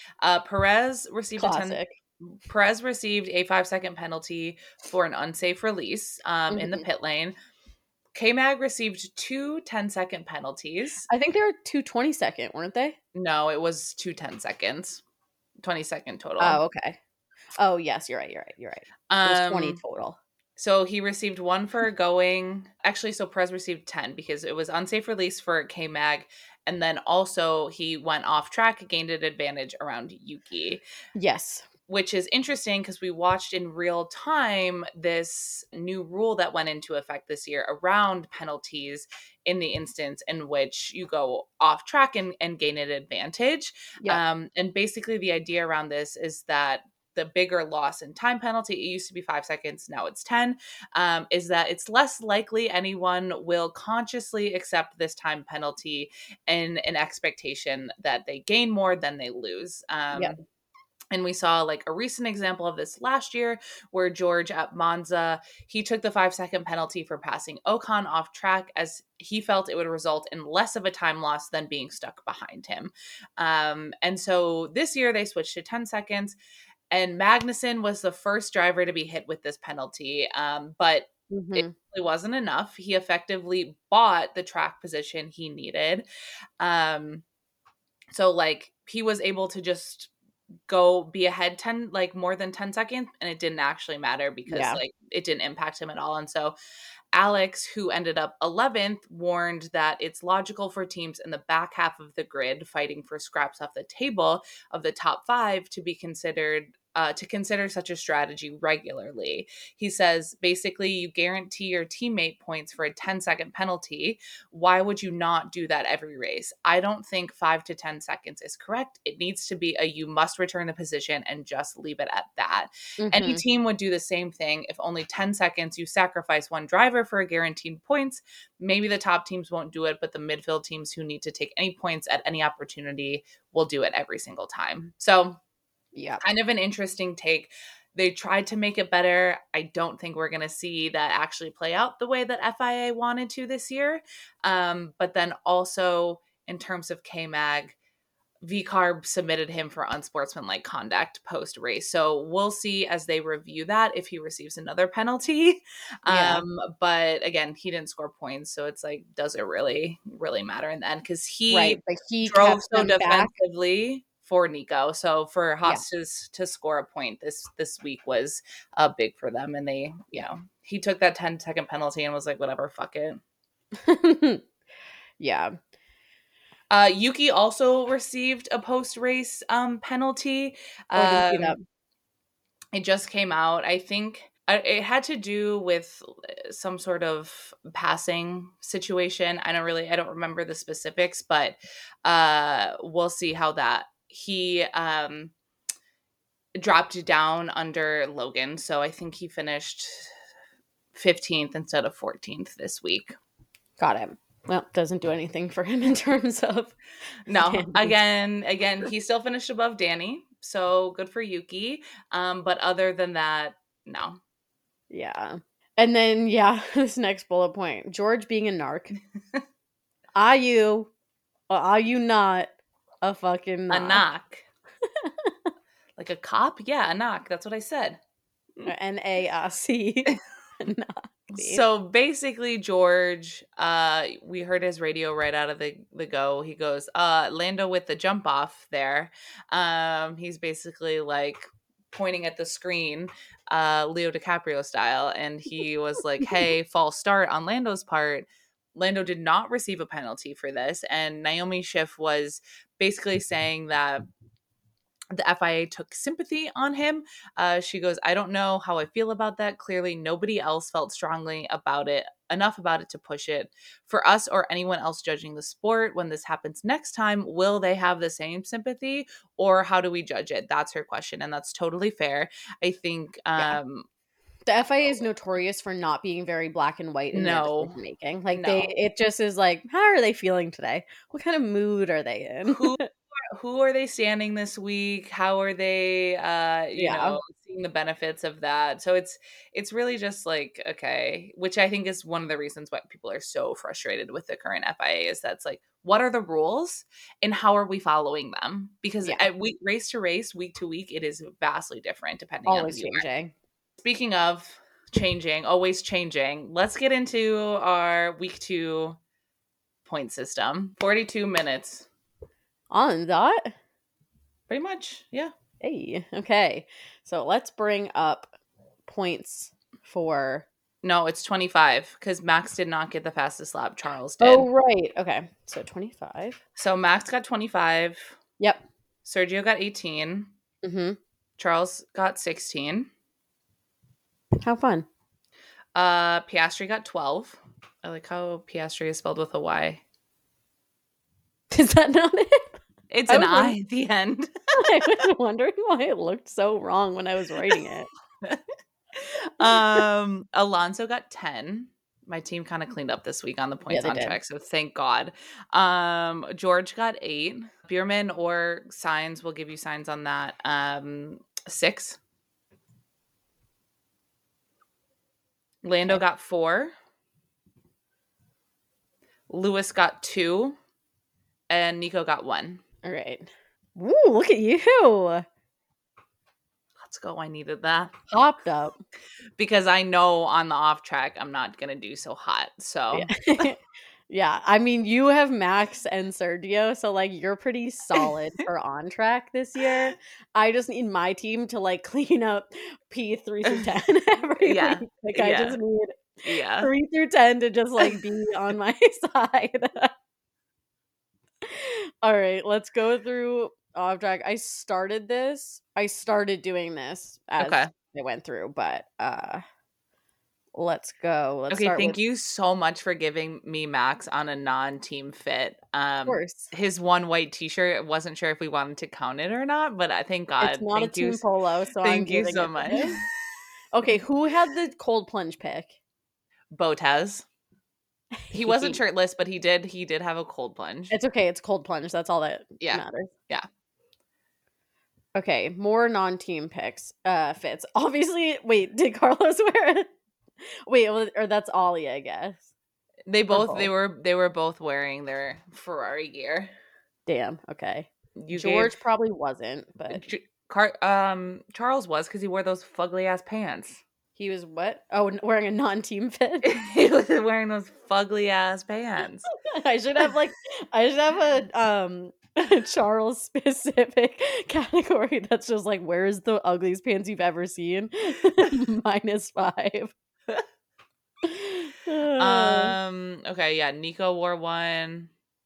Classic. Perez received a 5-second penalty for an unsafe release in the Hmm. pit lane. K-Mag received two 10-second penalties. I think they were 2 22nd, weren't they? No, it was two 10 seconds, 20-second total. Oh, okay. Oh, yes, you're right. You're right. You're right. It was 20 Um, total. So he received one for going. Actually, so Perez received 10 because it was unsafe release for K Mag. And then also he went off track, gained an advantage around Yuki, Yes. which is interesting because we watched in real time this new rule that went into effect this year around penalties in the instance in which you go off track and gain an advantage. Yep. And basically, the idea around this is that the bigger loss in time penalty, it used to be 5 seconds, now it's 10, is that it's less likely anyone will consciously accept this time penalty in an expectation that they gain more than they lose. Yep. And we saw like a recent example of this last year where George at Monza, he took the 5-second penalty for passing Ocon off track as he felt it would result in less of a time loss than being stuck behind him. And so this year they switched to 10 seconds, and Magnussen was the first driver to be hit with this penalty. But it Hmm. really wasn't enough. He effectively bought the track position he needed. Um, so like he was able to just go be ahead 10, like more than 10 seconds, and it didn't actually matter because Yeah. like it didn't impact him at all. And so Alex, who ended up 11th, warned that it's logical for teams in the back half of the grid fighting for scraps off the table of the top 5 to be considered to consider such a strategy regularly. He says basically you guarantee your teammate points for a 10-second penalty. Why would you not do that every race? I don't think 5 to 10 seconds is correct. It needs to be a you must return the position and just leave it at that. Any Mhm. team would do the same thing. If only 10 seconds you sacrifice one driver for a guaranteed points, maybe the top teams won't do it, but the midfield teams who need to take any points at any opportunity will do it every single time. So Yeah. kind of an interesting take. They tried to make it better. I don't think we're going to see that actually play out the way that FIA wanted to this year. But then also in terms of KMAG, VCARB submitted him for unsportsmanlike conduct post race. So we'll see as they review that if he receives another penalty. Yeah. But again, he didn't score points. So it's like, does it really really matter in the end? Because he Right. But he drove kept so them back. defensively for Nico. So for Yeah. Haas to score a point this week was big for them. And they, he took that 10-second penalty and was like, whatever, fuck it. Yeah. Yuki also received a post-race penalty. Oh, I didn't see that. It just came out. I think it had to do with some sort of passing situation. I don't remember the specifics, but we'll see how that he dropped down under Logan. So I think he finished 15th instead of 14th this week. Got it. Well, doesn't do anything for him in terms of no. Again, he still finished above Danny, so good for Yuki. But other than that, no. Yeah. And then this next bullet point, George being a narc. Are you or are you not a fucking narc? A knock. Like a cop? Yeah, a knock. That's what I said. NARC. So basically, George, we heard his radio right out of the go. He goes, Lando with the jump off there. He's basically like pointing at the screen, Leo DiCaprio style. And he was like, hey, false start on Lando's part. Lando did not receive a penalty for this. And Naomi Schiff was basically saying that the FIA took sympathy on him. She goes, I don't know how I feel about that. Clearly, nobody else felt strongly about it, enough about it to push it. For us or anyone else judging the sport, when this happens next time, will they have the same sympathy or how do we judge it? That's her question. And that's totally fair. I think the FIA is notorious for not being very black and white in their decision making. Like it just is like, how are they feeling today? What kind of mood are they in? Who are they standing this week? How are they seeing the benefits of that? So it's really just like, okay, which I think is one of the reasons why people are so frustrated with the current FIA is that's like, what are the rules and how are we following them? Because race to race, week to week, it is vastly different depending on who you are. Speaking of changing, always changing, let's get into our week 2 point system. 42 minutes. On that? Pretty much, yeah. Hey, okay. So let's bring up points for... No, it's 25 because Max did not get the fastest lap. Charles did. Oh, right. Okay. So 25. So Max got 25. Yep. Sergio got 18. Mm-hmm. Charles got 16. How fun. Piastri got 12. I like how Piastri is spelled with a Y. Is that not it? It's an I at the end. I was wondering why it looked so wrong when I was writing it. Alonso got 10. My team kind of cleaned up this week on the points on track, so thank God. George got 8. Bierman or Sainz, will give you signs on that. 6. Lando got 4. Lewis got 2. And Nico got 1. All right. Ooh, look at you. Let's go. I needed that. Hopped up. Because I know on the off track, I'm not going to do so hot. So, yeah. I mean, you have Max and Sergio. So, like, you're pretty solid for on track this year. I just need my team to, like, clean up P3 through 10 every week. Like, I just need 3 through 10 to just, like, be on my side. All right, let's go through off track. I started doing this as Okay. I went through, but let's go. Let's Okay, start thank with, you so much for giving me Max on a non-team fit. of course. His one white t-shirt, wasn't sure if we wanted to count it or not, but I thank It's God. not a team polo, so I'm Thank you giving so it to much. him. Okay, who had the cold plunge pick? Botez. He wasn't shirtless, but he did have a cold plunge. It's okay. It's cold plunge. That's all that Yeah. matters. Yeah. Okay, more non-team picks. Fits. Obviously, wait, did Carlos wear it? Wait, or that's Ollie, I guess. They both? were both wearing their Ferrari gear. Damn. Okay. You George gave probably wasn't, but Charles was because he wore those fugly ass pants. he was what? Oh, wearing a non-team fit. He was wearing those fugly ass pants. I should have a Charles specific category that's just like, where's the ugliest pants you've ever seen? -5. Okay, yeah, Nico wore one.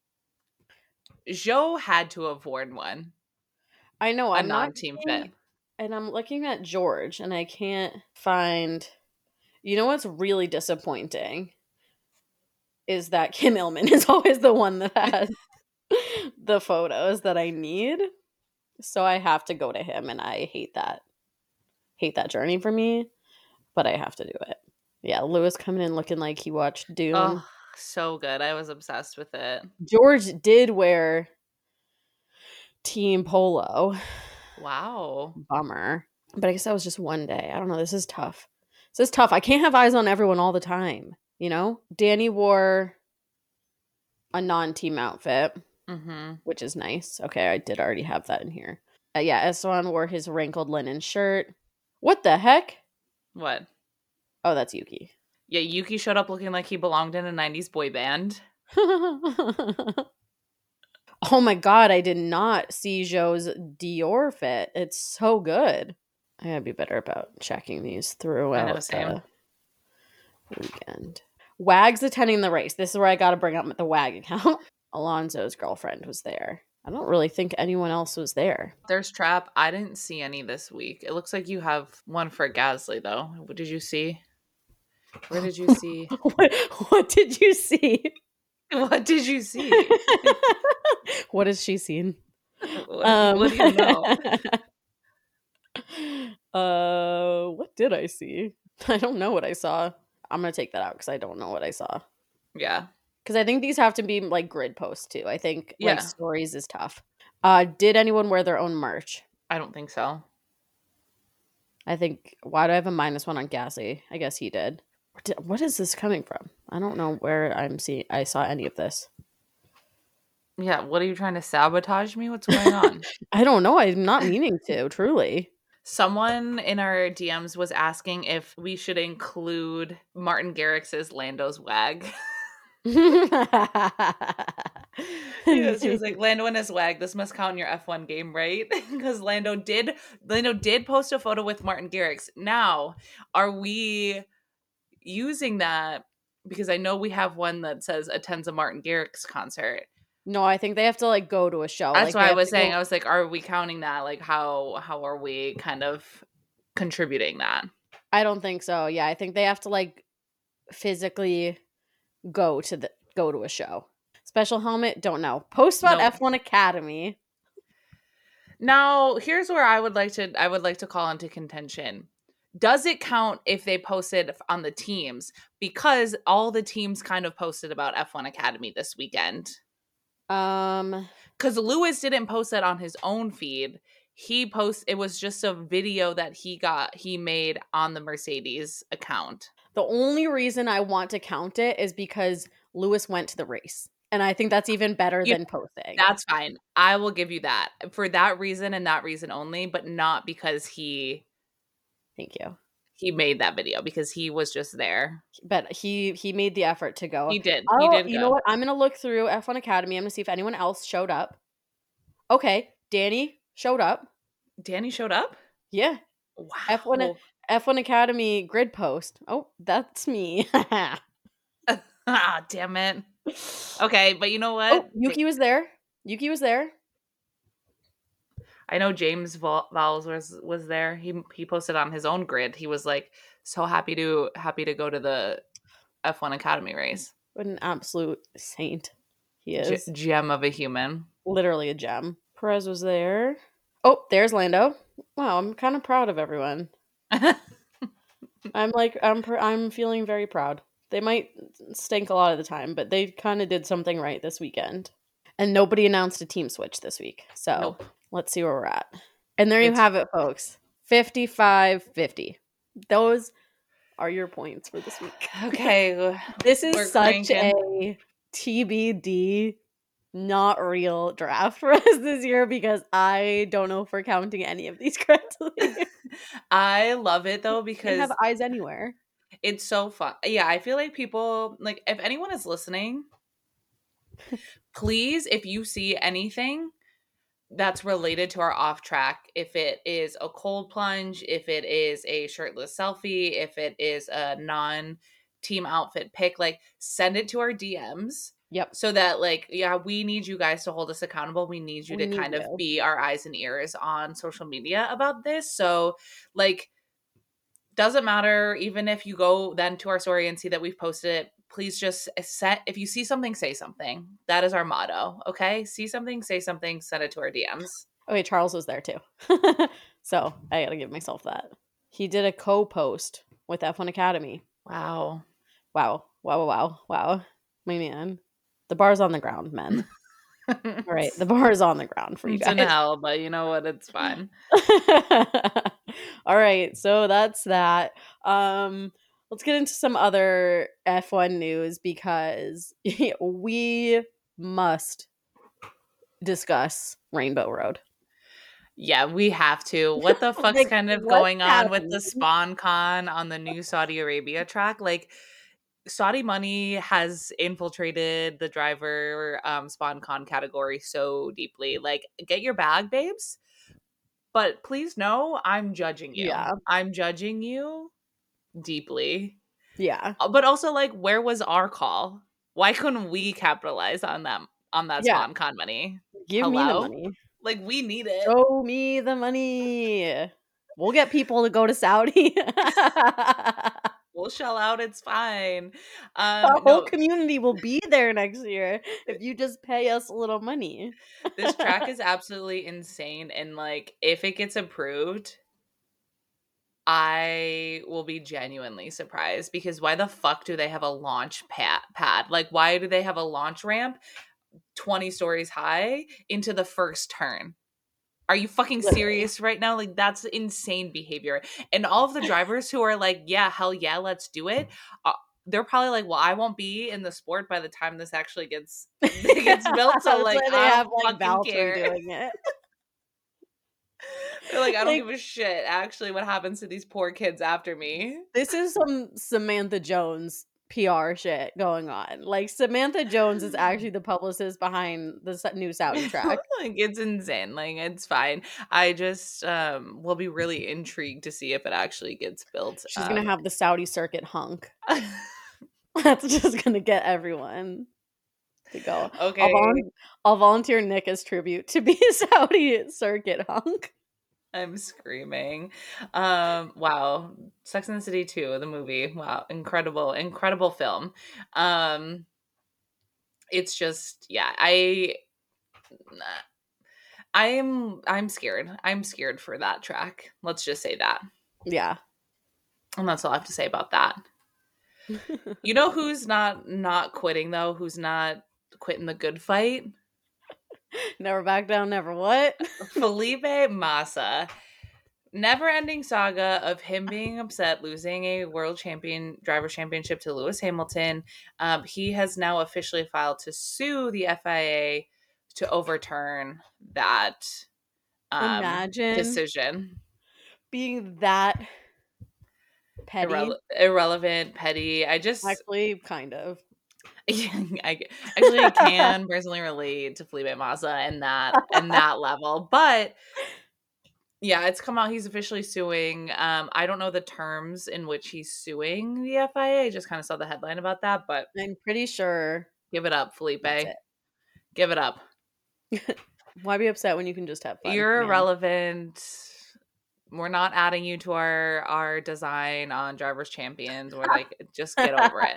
Joe had to have worn one. I know, A I'm not non-team seeing- fit. and I'm looking at George and I can't find. You know what's really disappointing is that Kim Illman is always the one that has the photos that I need. So I have to go to him, and I hate that. Hate that journey for me, but I have to do it. Yeah, Lewis coming in looking like he watched Dune. Oh, so good. I was obsessed with it. George did wear team polo. Wow. Bummer. But I guess that was just one day. I don't know. This is tough. I can't have eyes on everyone all the time, you know? Danny wore a non-team outfit, which is nice. Okay, I did already have that in here. Yeah, Esteban wore his wrinkled linen shirt. What the heck? What? Oh, that's Yuki. Yeah, Yuki showed up looking like he belonged in a 90s boy band. Oh my god, I did not see Joe's Dior fit. It's so good. I gotta be better about checking these throughout the weekend. Wags attending the race. This is where I gotta bring up the WAG account. Alonso's girlfriend was there. I don't really think anyone else was there. There's Trap. I didn't see any this week. It looks like you have one for Gasly, though. What did you see? Where did you see? What did you see? What did you see? What has she seen? What do you know? What did I see? I don't know what I saw. I'm gonna take that out because I don't know what I saw. Yeah. Because I think these have to be like grid posts too. I think like Yeah. stories is tough. Did anyone wear their own merch? I don't think so. I think, why do I have a -1 on Gassy? I guess he did. What is this coming from? I don't know where I saw any of this. Yeah, what are you trying to sabotage me? What's going on? I don't know. I'm not meaning to, truly. Someone in our DMs was asking if we should include Martin Garrix's Lando's WAG. She was like, Lando and his WAG, this must count in your F1 game, right? Because Lando did post a photo with Martin Garrix. Now, are we using that? Because I know we have one that says attends a Martin Garrix concert. No, I think they have to like go to a show. That's like, what I was saying. I was like, are we counting that? Like, how are we kind of contributing that? I don't think so. Yeah, I think they have to like physically go to a show. Special helmet, don't know. Post about F1 Academy. Now, here's where I would like to call into contention. Does it count if they posted on the teams? Because all the teams kind of posted about F1 Academy this weekend. Because Lewis didn't post that on his own feed. It was just a video that he made on the Mercedes account. The only reason I want to count it is because Lewis went to the race. And I think that's even better than posting. That's fine. I will give you that. For that reason and that reason only, but not because he made that video, because he was just there. But he made the effort to go. He did. You know what? I'm going to look through F1 Academy. I'm going to see if anyone else showed up. Okay. Danny showed up. Danny showed up? Yeah. Wow. F1 Academy grid post. Oh, that's me. Ah, damn it. Okay, but you know what? Oh, Yuki was there. I know James Vowles was there. He posted on his own grid. He was like so happy to go to the F1 Academy race. What an absolute saint he is. Gem of a human. Literally a gem. Perez was there. Oh, there's Lando. Wow, I'm kind of proud of everyone. I'm feeling very proud. They might stink a lot of the time, but they kind of did something right this weekend. And nobody announced a team switch this week. So Nope. Let's see where we're at. And there you have it, folks. 55-50. Those are your points for this week. Okay. This is such a TBD, not real draft for us this year because I don't know if we're counting any of these correctly. I love it though You because can have eyes anywhere. It's so fun. Yeah, I feel like people, like, if anyone is listening, please, if you see anything that's related to our off track, if it is a cold plunge, if it is a shirtless selfie, if it is a non team outfit pic, like, send it to our DMs. Yep. So that, like, yeah, we need you guys to hold us accountable. We need you to kind of be our eyes and ears on social media about this. So, like, doesn't matter, even if you go then to our story and see that we've posted it, please just if you see something, say something. That is our motto. Okay, see something, say something, send it to our DMs. Okay, Charles was there too. So I gotta give myself that. He did a co-post with F1 Academy. Wow. My man, the bar's on the ground, men. All right, the bar is on the ground for you guys. It's in hell, but you know what? It's fine. All right, so that's that. Let's get into some other F1 news because we must discuss Rainbow Road. Yeah, we have to. What the fuck's like, kind of going on with the SpawnCon on the new Saudi Arabia track? Like, Saudi money has infiltrated the driver SpawnCon category so deeply. Like, get your bag, babes. But please know, I'm judging you. Yeah. I'm judging you deeply. Yeah. But also, like, where was our call? Why couldn't we capitalize on that SpawnCon money? Give me the money. Like, we need it. Show me the money. We'll get people to go to Saudi. We'll shell out. It's fine. Our whole community will be there next year if you just pay us a little money. This track is absolutely insane. And, like, if it gets approved, I will be genuinely surprised because why the fuck do they have a launch pad? Like, why do they have a launch ramp 20 stories high into the first turn? Are you fucking serious right now? Like, that's insane behavior. And all of the drivers who are like, yeah, hell yeah, let's do it. They're probably like, well, I won't be in the sport by the time this actually gets built. So, like, they have like Valtteri doing it. They're like, I don't give a shit, actually, what happens to these poor kids after me. This is some Samantha Jones PR shit going on. Like, Samantha Jones is actually the publicist behind the new Saudi track. Like, it's insane. Like, it's fine. I just will be really intrigued to see if it actually gets built. She's gonna have the Saudi circuit hunk. That's just gonna get everyone to go. Okay. I'll volunteer Nick as tribute to be a Saudi circuit hunk. I'm screaming. Wow. Sex and the City 2, the movie. Wow. Incredible film. It's just, yeah, I'm scared. I'm scared for that track. Let's just say that. Yeah. And that's all I have to say about that. You know who's not quitting though? Who's not quitting the good fight? Never back down, never what? Felipe Massa. Never-ending saga of him being upset losing a world champion driver championship to Lewis Hamilton. He has now officially filed to sue the FIA to overturn that decision. Being that petty, irrelevant, petty. I just actually kind of. I can personally relate to Felipe Massa and that level, but yeah, it's come out. He's officially suing. I don't know the terms in which he's suing the FIA. I just kind of saw the headline about that, but I'm pretty sure. Give it up, Felipe. Give it up. Why be upset when you can just have fun, You're man? irrelevant. We're not adding you to our design on Drivers Champions. We're like, just get over it.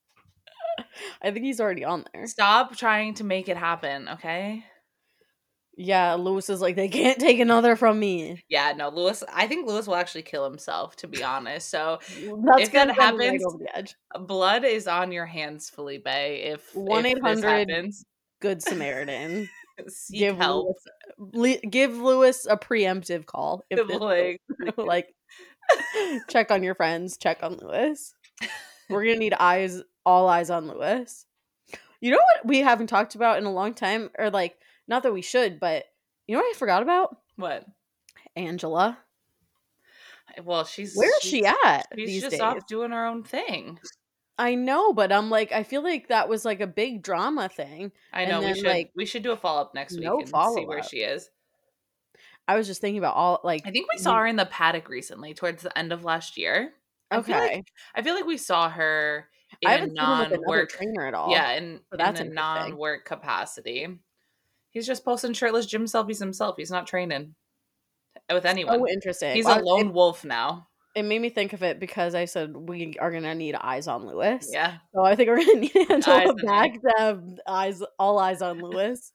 I think he's already on there. Stop trying to make it happen, okay? Yeah, Lewis is like, they can't take another from me. Yeah, no, Lewis. I think Lewis will actually kill himself, to be honest. So That's if that gonna send him right happens, over the edge. blood is on your hands, Felipe. One If eight this hundred happens, Good Samaritan. seek Give help. Give Lewis a preemptive call if this Like, like check on your friends, check on Lewis. We're gonna need all eyes on Lewis. You know what we haven't talked about in a long time, or like not that we should, but you know what I forgot about? what? Angela. Well, Where is she at she's these just days? off doing her own thing. I know, but I'm like, I feel like that was like a big drama thing. I know And then like we should do a follow up next week no and see follow where up. she is. I was just thinking about all like I think we saw her in the paddock recently, towards the end of last year. Okay. I feel like we saw her I in a haven't seen him with another non-work, trainer at all. yeah, So in that's a interesting. non-work capacity. He's just posting shirtless gym selfies himself. He's not training with anyone. So interesting. He's a lone wolf now. It made me think of it because I said we are gonna need eyes on Lewis. Yeah. So I think we're gonna need Angela Eyes on back to have all eyes on Lewis.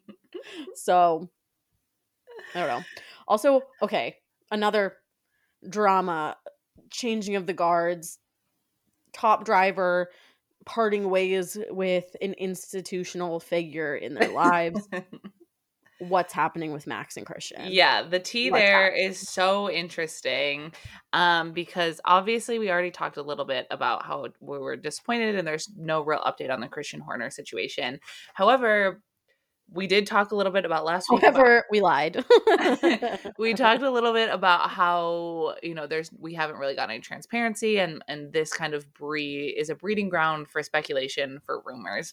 So I don't know. Also, okay, another drama, changing of the guards, top driver parting ways with an institutional figure in their lives. What's happening with Max and Christian? Yeah, the tea What's there happening? is so interesting, because obviously we already talked a little bit about how we were disappointed and there's no real update on the Christian Horner situation. However, we did talk a little bit about last week. However, we lied. We talked a little bit about how, we haven't really got any transparency, and this kind of is a breeding ground for speculation, for rumors.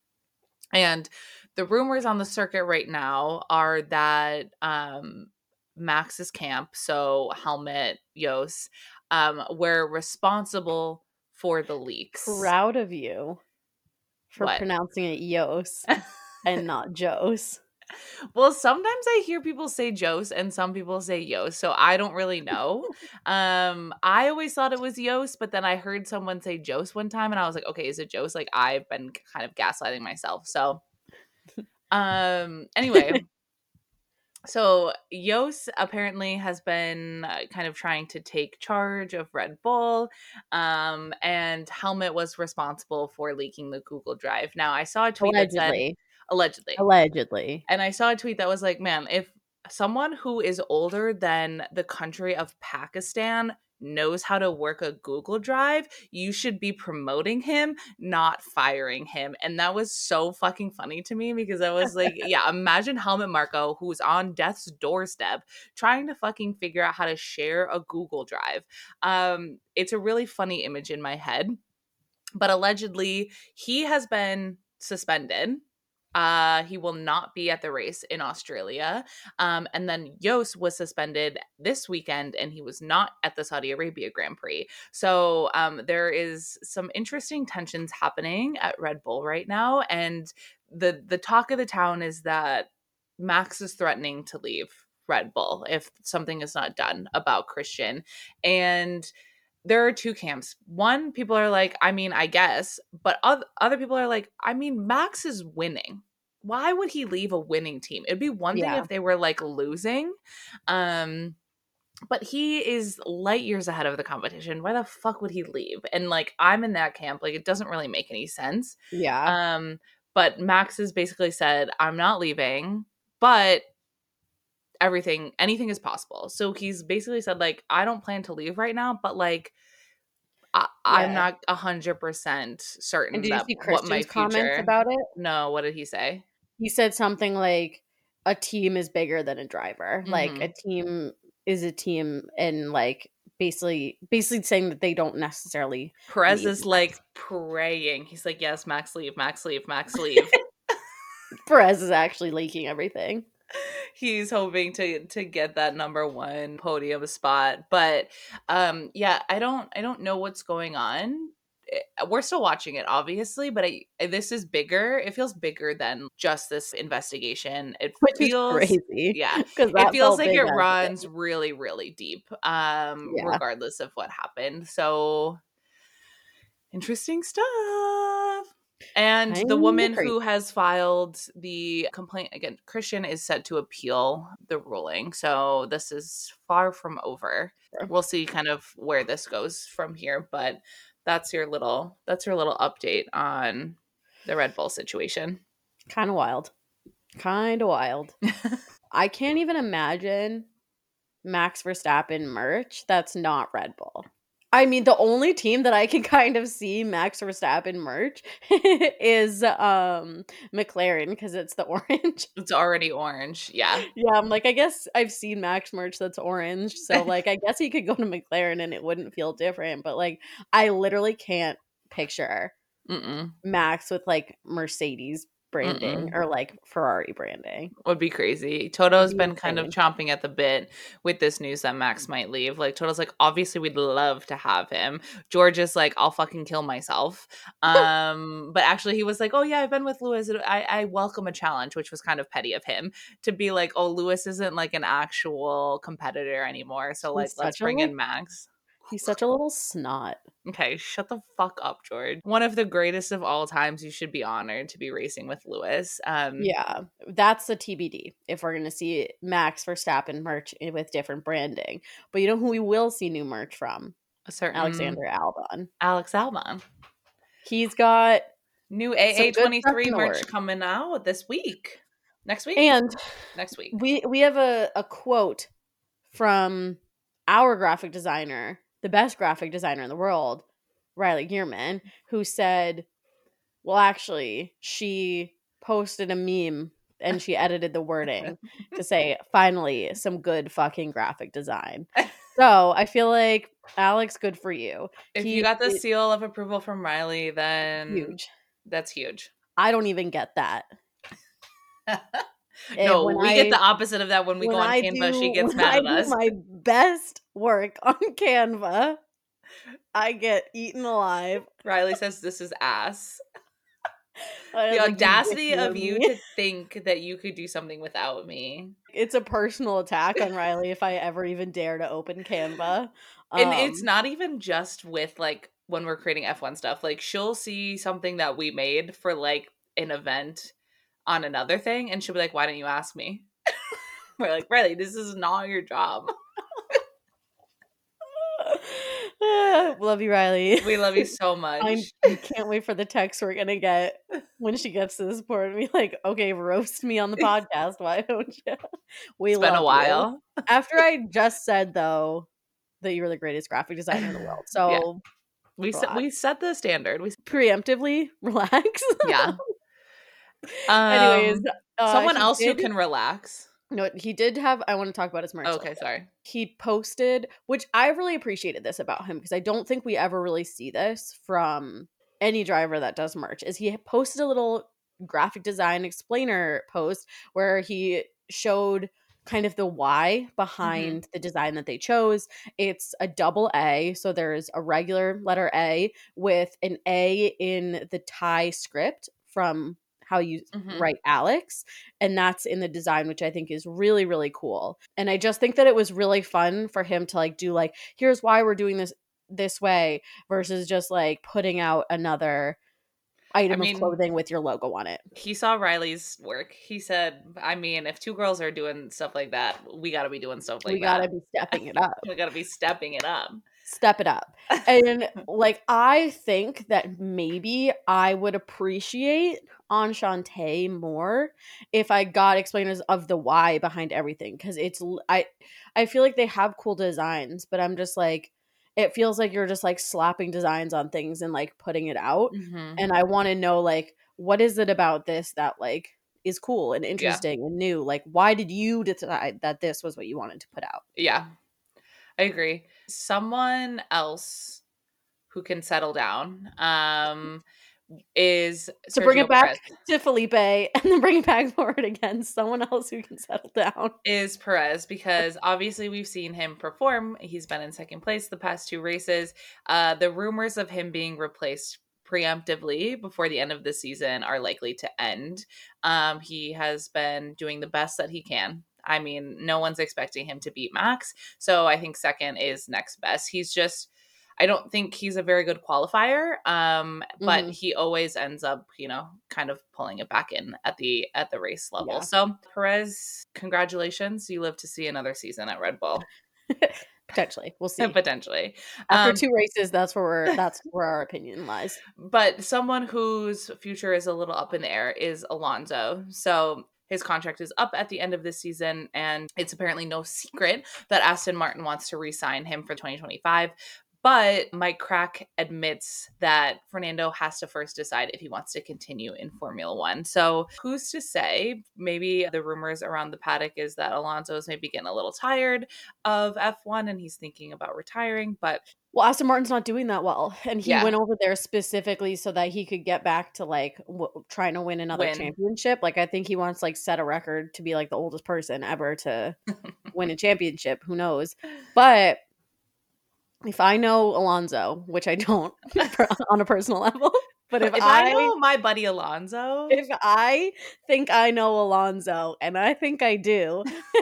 And the rumors on the circuit right now are that Max's camp, so Helmet, Yos, were responsible for the leaks. Proud of you for What? pronouncing it Yos and not Jos. Well, sometimes I hear people say Jos and some people say Yos, so I don't really know. I always thought it was Yos, but then I heard someone say Jos one time and I was like, okay, is it Jos? Like, I've been kind of gaslighting myself. So anyway, so Yos apparently has been kind of trying to take charge of Red Bull, and Helmet was responsible for leaking the Google Drive. Now, I saw a tweet that said Allegedly. and I saw a tweet that was like, man, if someone who is older than the country of Pakistan knows how to work a Google Drive, you should be promoting him, not firing him. And that was so fucking funny to me, because I was like, yeah, imagine Helmut Marko, who's on death's doorstep, trying to fucking figure out how to share a Google Drive. It's a really funny image in my head. But allegedly, he has been suspended. He will not be at the race in Australia. And then Yos was suspended this weekend and he was not at the Saudi Arabia Grand Prix. So there is some interesting tensions happening at Red Bull right now. And the talk of the town is that Max is threatening to leave Red Bull if something is not done about Christian. And there are two camps. One, people are like, I mean, I guess, but other people are like, I mean, Max is winning. Why would he leave a winning team? It'd be one thing if they were like losing. But he is light years ahead of the competition. Why the fuck would he leave? And like, I'm in that camp. Like, it doesn't really make any sense. Yeah. But Max has basically said, I'm not leaving, but anything is possible. So he's basically said, like, I don't plan to leave right now, but like, I'm not 100% certain And did you see what my Christian's comments future. about it? No, what did he say? He said something like, a team is bigger than a driver. Like, Mm-hmm. a team is a team, and like basically saying that they don't necessarily. Perez is like praying. He's like, yes, Max leave, Max leave, Max leave. Perez is actually leaking everything. He's hoping to get that number one podium spot. But yeah, I don't know what's going on. we're still watching it, obviously, but this is bigger. It feels bigger than just this investigation. It Which is feels, crazy yeah, because it that feels felt like big it as it runs is. really, really deep, Yeah. regardless of what happened. So interesting stuff. And Kind the of woman crazy. who has filed the complaint against Christian is set to appeal the ruling. So this is far from over. We'll see kind of where this goes from here, but that's your little update on the Red Bull situation. Kind of wild. Kind of wild. I can't even imagine Max Verstappen merch that's not Red Bull. I mean, the only team that I can kind of see Max Verstappen merch is McLaren because it's the orange. It's already orange. Yeah. Yeah, I'm like, I guess I've seen Max merch that's orange. So like I guess he could go to McLaren and it wouldn't feel different. But like I literally can't picture Mm-mm. Max with like Mercedes branding Mm-mm. or like Ferrari branding. Would be crazy. It'd Toto's be been kind of insane. chomping at the bit with this news that Max might leave. Like Toto's like, obviously we'd love to have him. George is like, I'll fucking kill myself. But actually he was like, oh yeah, I've been with Lewis. I welcome a challenge, which was kind of petty of him to be like, oh, Lewis isn't like an actual competitor anymore. So like, let's bring in Max. He's such a little snot. Okay, shut the fuck up, George. One of the greatest of all times. You should be honored to be racing with Lewis. Yeah, that's the TBD if we're going to see Max Verstappen merch with different branding. But you know who we will see new merch from? A certain Alexander Albon. Alex Albon. He's got New some good stuff AA23 in the merch works. coming out this week. Next week? And Next week. we have a quote from our graphic designer, the best graphic designer in the world, Riley Gearman, who said, well, actually, she posted a meme and she edited the wording to say, finally, some good fucking graphic design. So I feel like, Alex, good for you. If you got the seal of approval from Riley, then huge. That's huge. I don't even get that. No, we get the opposite of that when we go on Canva. She gets mad at us. When I do my best work on Canva, I get eaten alive. Riley says this is ass. The audacity of you to think that you could do something without me. It's a personal attack on Riley if I ever even dare to open Canva. And it's not even just with like when we're creating F1 stuff. Like she'll see something that we made for like an event on another thing and she'll be like, why didn't you ask me? We're like, Riley, this is not your job. Love you, Riley. We love you so much. I can't wait for the text we're gonna get when she gets to this point and be like, okay, roast me on the podcast. Why don't you? It's been a while. After I just said though that you were the greatest graphic designer in the world. So yeah. we set the standard. We preemptively relax. Yeah. Anyways, someone else who can relax. No, he did have, I want to talk about his merch. Okay, sorry. He posted, which I really appreciated this about him because I don't think we ever really see this from any driver that does merch, is he posted a little graphic design explainer post where he showed kind of the why behind the design that they chose. It's a double A, so there's a regular letter A with an A in the Thai script from how you write Alex, and that's in the design, which I think is really, really cool. And I just think that it was really fun for him to like do like, here's why we're doing this way versus just like putting out another item of clothing with your logo on it. He saw Riley's work. He said, I mean, if two girls are doing stuff like that, we got to be doing stuff like that. We got to be stepping it up. We got to be stepping it up. Step it up. And like, I think that maybe I would appreciate Enchante more if I got explainers of the why behind everything. Cause I feel like they have cool designs, but I'm just like, it feels like you're just like slapping designs on things and like putting it out. And I want to know like, what is it about this that like is cool and interesting and new? Like, why did you decide that this was what you wanted to put out? Yeah. I agree. Someone else who can settle down is To bring Sergio it back Perez. to Felipe and then bring it back forward again, someone else who can settle down. Is Perez, because obviously we've seen him perform. He's been in second place the past 2 races. The rumors of him being replaced preemptively before the end of the season are likely to end. He has been doing the best that he can. I mean, no one's expecting him to beat Max. So I think second is next best. He's just, I don't think he's a very good qualifier. But Mhm. he always ends up, kind of pulling it back in at the race level. Yeah. So Perez, congratulations. You live to see another season at Red Bull. Potentially. We'll see. Potentially. After 2 races, that's where our opinion lies. But someone whose future is a little up in the air is Alonso. So his contract is up at the end of this season, and it's apparently no secret that Aston Martin wants to re-sign him for 2025. But Mike Crack admits that Fernando has to first decide if he wants to continue in Formula One. So who's to say? Maybe the rumors around the paddock is that Alonso is maybe getting a little tired of F1 and he's thinking about retiring. But Well, Aston Martin's not doing that well, and he yeah, went over there specifically so that he could get back to, like, trying to win another championship. Like, I think he wants, like, set a record to be, like, the oldest person ever to win a championship. Who knows? But if I know Alonso, which I don't on a personal level, but if I know my buddy Alonso, if I think I know Alonso, and I think I do,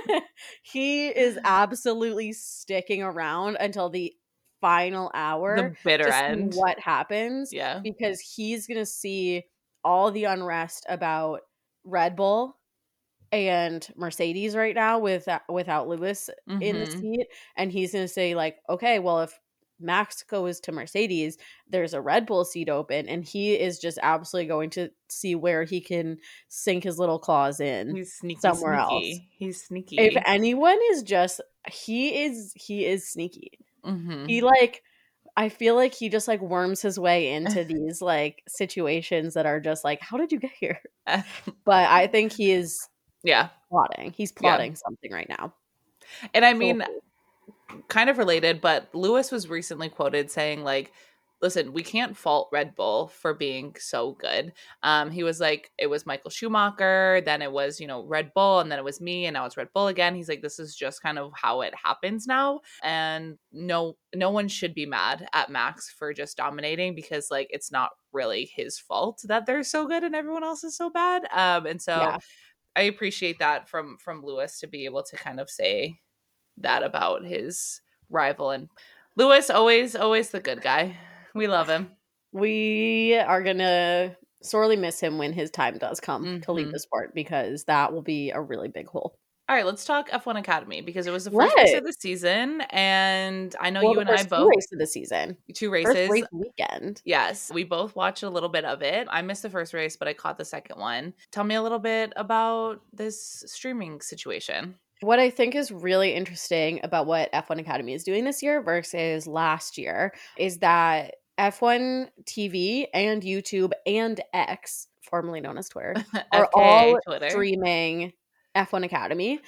he is absolutely sticking around until the final hour the bitter to see end. what happens. Yeah. Because he's going to see all the unrest about Red Bull and Mercedes right now without Lewis in the seat, and he's going to say, like, okay, well, if Max goes to Mercedes, there's a Red Bull seat open, and he is just absolutely going to see where he can sink his little claws in. He's sneaky, somewhere else. He's sneaky. If anyone is just, he is sneaky. He, like, I feel like he just, like, worms his way into these, like, situations that are just like, how did you get here? But I think he is plotting. He's plotting something right now. And I mean, kind of related, but Lewis was recently quoted saying, like, listen, we can't fault Red Bull for being so good. He was like, it was Michael Schumacher, then it was, Red Bull, and then it was me, and now it's Red Bull again. He's like, this is just kind of how it happens now. And no one should be mad at Max for just dominating, because, like, it's not really his fault that they're so good and everyone else is so bad. And so I appreciate that from Lewis to be able to kind of say that about his rival. And Lewis, always the good guy. We love him. We are gonna sorely miss him when his time does come to leave the sport, because that will be a really big hole. All right, let's talk F1 Academy, because it was the first race of the season, and I know you and I both. 2 races of the season. 2 races. First race weekend. Yes, we both watched a little bit of it. I missed the first race, but I caught the second one. Tell me a little bit about this streaming situation. What I think is really interesting about what F1 Academy is doing this year versus last year is that F1 TV and YouTube and X, formerly known as Twitter, are all streaming F1 Academy.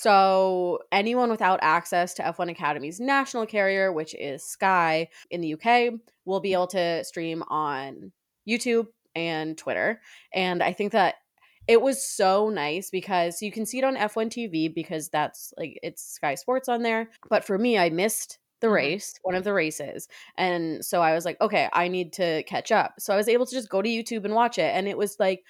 So anyone without access to F1 Academy's national carrier, which is Sky in the UK, will be able to stream on YouTube and Twitter. And I think that it was so nice because you can see it on F1 TV because that's, like, it's Sky Sports on there. But for me, I missed the race, one of the races. And so I was like, okay, I need to catch up. So I was able to just go to YouTube and watch it. And it was, like,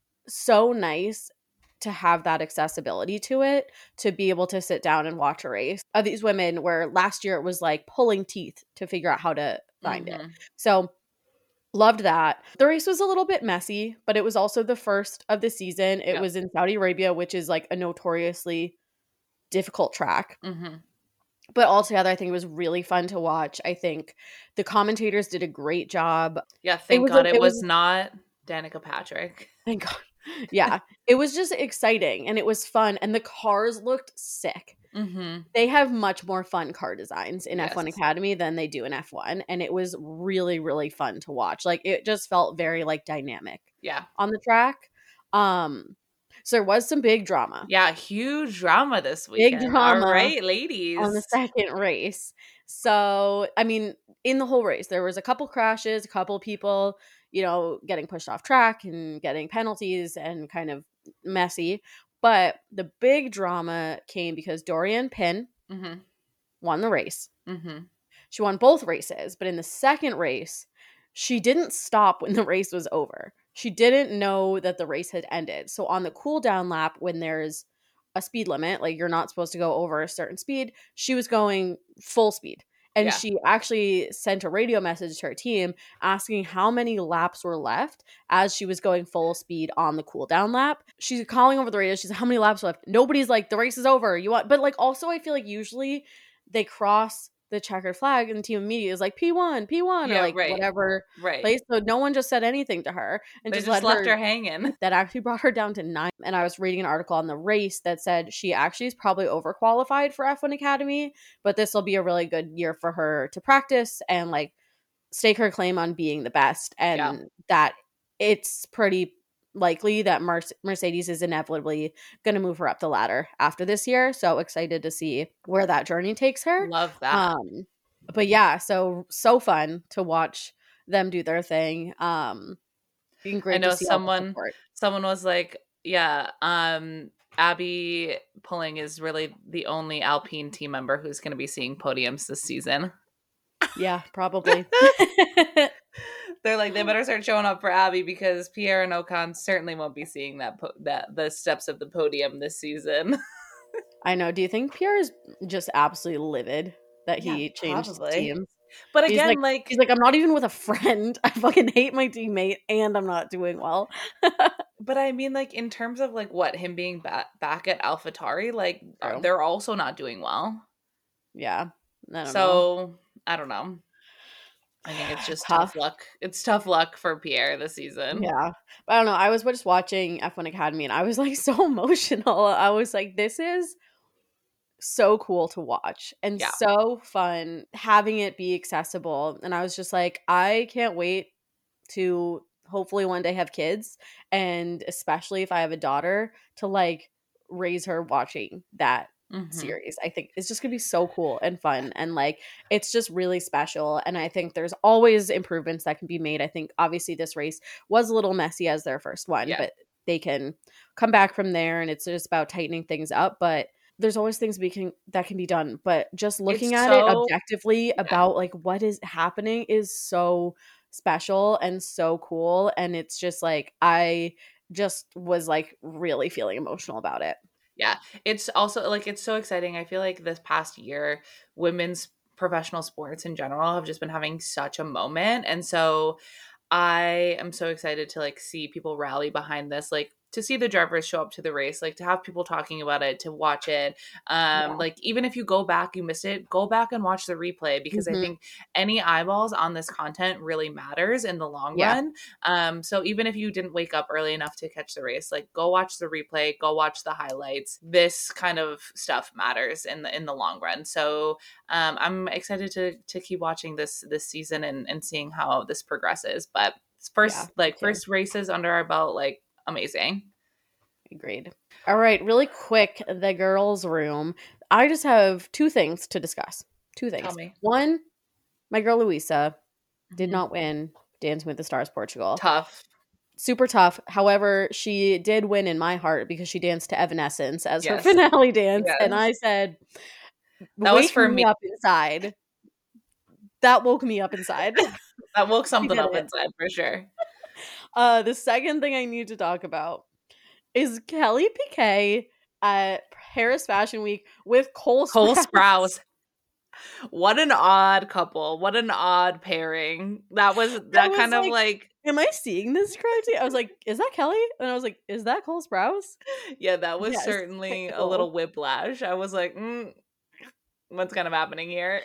so nice to have that accessibility to it, to be able to sit down and watch a race of these women, where last year it was like pulling teeth to figure out how to find it. So loved that. The race was a little bit messy, but it was also the first of the season. It was in Saudi Arabia, which is, like, a notoriously difficult track. But altogether, I think it was really fun to watch. I think the commentators did a great job. Yeah, thank God it was not Danica Patrick. Thank God. Yeah, it was just exciting and it was fun, and the cars looked sick. They have much more fun car designs in F1 Academy than they do in F1, and it was really, really fun to watch. Like, it just felt very, like, dynamic on the track. So there was some big drama. Yeah, huge drama this weekend. Big drama. All right, ladies. On the second race. So, I mean, in the whole race. There was a couple crashes, a couple people, getting pushed off track and getting penalties and kind of messy. But the big drama came because Dorian Pin Mm-hmm. won the race. Mm-hmm. She won both races, but in the second race, she didn't stop when the race was over. She didn't know that the race had ended. So on the cool down lap, when there's a speed limit, like you're not supposed to go over a certain speed, she was going full speed. And Yeah. she actually sent a radio message to her team asking how many laps were left as she was going full speed on the cool down lap. She's calling over the radio. She's like, how many laps left? Nobody's like, the race is over. But like, also, I feel like usually they cross the checkered flag and the team immediately is like P1, P1, or Yeah, like right. whatever Right. place. So no one just said anything to her and They just just let left her hanging. That actually brought her down to 9. And I was reading an article on the race that said she actually is probably overqualified for F1 Academy, but this will be a really good year for her to practice and like stake her claim on being the best. And that it's pretty likely that Mercedes is inevitably going to move her up the ladder after this year. So excited to see where that journey takes her. Love that. But yeah, so fun to watch them do their thing. Being great I know to see all the support. someone was like, yeah, Abby Pulling is really the only Alpine team member who's going to be seeing podiums this season. Yeah, probably. They're like, they better start showing up for Abby because Pierre and Ocon certainly won't be seeing that the steps of the podium this season. I know. Do you think Pierre is just absolutely livid that he changed teams? But again, he's like, I'm not even with a friend. I fucking hate my teammate, and I'm not doing well. But I mean, like, in terms of like what him being back at AlphaTauri, like they're also not doing well. Yeah, I don't know. I don't know. I think it's just tough luck. It's tough luck for Pierre this season. Yeah. But I don't know. I was just watching F1 Academy and I was like so emotional. I was like, this is so cool to watch and so fun having it be accessible. And I was just like, I can't wait to hopefully one day have kids. And especially if I have a daughter to like raise her watching that series. I think it's just gonna be so cool and fun and like it's just really special. And I think there's always improvements that can be made. I think obviously this race was a little messy as their first one, but they can come back from there and it's just about tightening things up. But there's always things that can be done. But just looking at it objectively about like what is happening is so special and so cool. And it's just like I just was like really feeling emotional about it. Yeah. It's also like it's so exciting. I feel like this past year, women's professional sports in general have just been having such a moment. And so I am so excited to like see people rally behind this, like to see the drivers show up to the race, like to have people talking about it, to watch it. Like even if you go back, you missed it, go back and watch the replay because I think any eyeballs on this content really matters in the long run. So even if you didn't wake up early enough to catch the race, like go watch the replay, go watch the highlights. This kind of stuff matters in the long run. So I'm excited to keep watching this season and seeing how this progresses. But first races under our belt, like amazing. Agreed. All right, really quick, the girls' room. I just have 2 things to discuss. 2 things. Tell me. One, my girl Luisa did not win Dancing with the Stars Portugal. Tough. Super tough. However, she did win in my heart because she danced to Evanescence as her finale dance. Yes. And I said, that was for me up inside. That woke me up inside. That woke something up inside for sure. The second thing I need to talk about is Kelly Piquet at Paris Fashion Week with Cole Sprouse. What an odd couple. What an odd pairing. That kind of like, am I seeing this correctly? I was like, is that Kelly? And I was like, is that Cole Sprouse? Yeah, that was certainly a little whiplash. I was like, what's kind of happening here?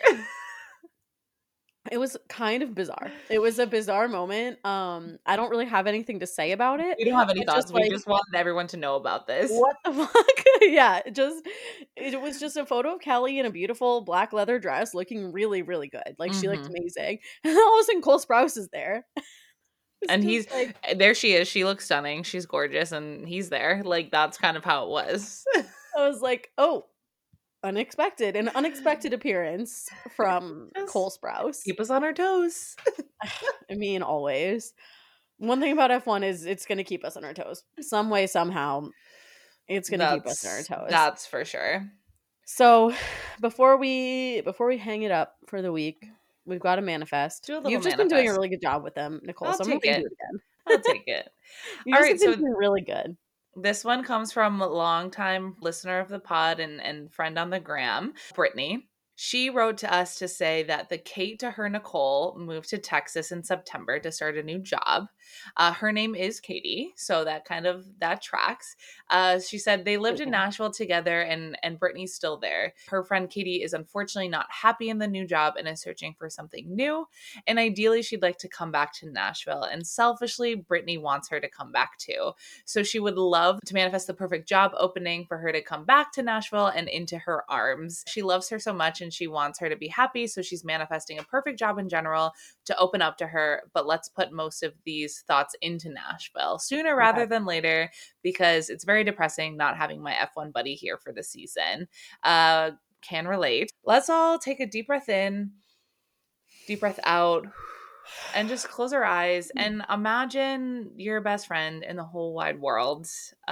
It was kind of bizarre. It was a bizarre moment. I don't really have anything to say about it. We don't have any thoughts. We just wanted everyone to know about this. What the fuck? Yeah, it was just a photo of Kelly in a beautiful black leather dress looking really, really good. Like she looked amazing. And all of a sudden Cole Sprouse is there. And he's there she is. She looks stunning. She's gorgeous and he's there. Like that's kind of how it was. I was like, oh, Unexpected. An unexpected appearance from Just Cole Sprouse. keep us on our toes. I mean, always. One thing about F1 is it's going to keep us on our toes. Some way, somehow, it's going to keep us on our toes. That's for sure. So, before we hang it up for the week, we've got a manifest. Do a little You've just manifest. been doing a really good job with them, Nicole. I'll So I'm take going to it. do it again. I'll take it. You All just right, have been so doing really good. this one comes from a longtime listener of the pod and friend on the gram, Brittany. She wrote to us to say that the Kate to her Nicole moved to Texas in September to start a new job. Her name is Katie, so that tracks. She said they lived in Nashville together, and Brittany's still there. Her friend Katie is unfortunately not happy in the new job and is searching for something new. And ideally, she'd like to come back to Nashville. And selfishly, Brittany wants her to come back too. So she would love to manifest the perfect job opening for her to come back to Nashville and into her arms. She loves her so much and she wants her to be happy. So she's manifesting a perfect job in general to open up to her. But let's put most of these thoughts into Nashville sooner rather than later, because it's very depressing not having my F1 buddy here for the season. Can relate. Let's all take a deep breath in, deep breath out, and just close our eyes and imagine your best friend in the whole wide world,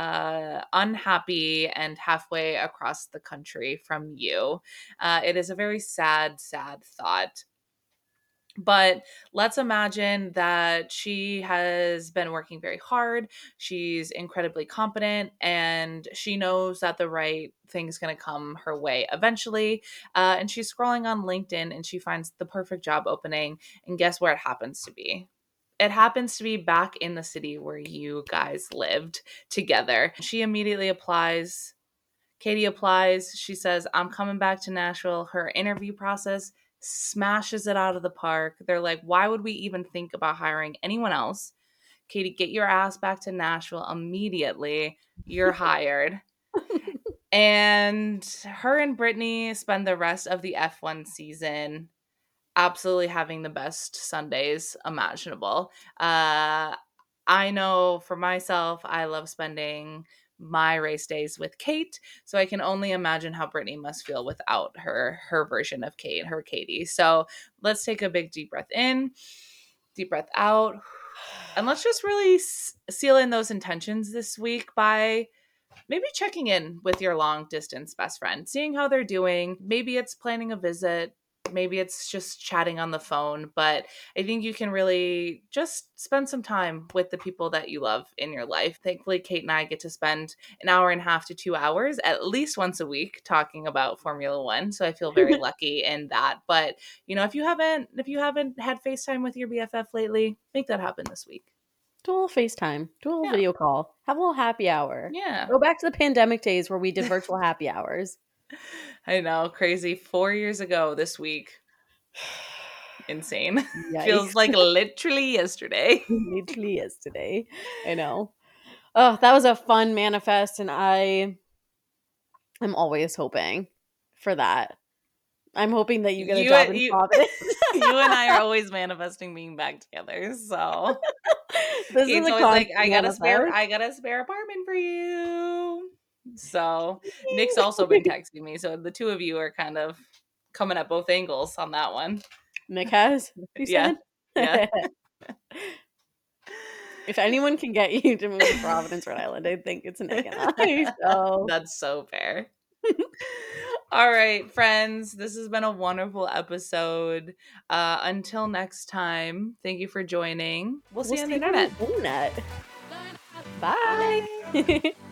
unhappy and halfway across the country from you. It is a very sad, sad thought. But let's imagine that she has been working very hard. She's incredibly competent and she knows that the right thing is going to come her way eventually. And she's scrolling on LinkedIn and she finds the perfect job opening. And guess where it happens to be? It happens to be back in the city where you guys lived together. She immediately applies. Katie applies. She says, I'm coming back to Nashville. Her interview process smashes it out of the park. They're like, why would we even think about hiring anyone else? Katie, get your ass back to Nashville immediately. You're hired. And her and Brittany spend the rest of the F1 season absolutely having the best Sundays imaginable. I know for myself, I love spending my race days with Kate, so I can only imagine how Brittany must feel without her version of Kate, her Katie. So let's take a big deep breath in, deep breath out, and let's just really seal in those intentions this week by maybe checking in with your long distance best friend, seeing how they're doing. Maybe it's planning a visit. Maybe it's just chatting on the phone, but I think you can really just spend some time with the people that you love in your life. Thankfully, Kate and I get to spend an hour and a half to 2 hours at least once a week talking about Formula One. So I feel very lucky in that. But you know, if you haven't had FaceTime with your BFF lately, make that happen this week. Do a little FaceTime. Do a little video call. Have a little happy hour. Yeah. Go back to the pandemic days where we did virtual happy hours. I know, crazy. 4 years ago this week. Insane. Yikes. Feels like literally yesterday. Literally yesterday. I know. Oh, that was a fun manifest, and I am always hoping for that. I'm hoping that you get a job in Providence. You and I are always manifesting being back together. So this Kate's is always like, I got a spare apartment for you. So Nick's also been texting me. So the two of you are kind of coming at both angles on that one. Nick has? Yeah. If anyone can get you to move to Providence, Rhode Island, I think it's Nick and I. So. That's so fair. All right, friends, this has been a wonderful episode. Until next time, thank you for joining. We'll see you on the internet. Bye.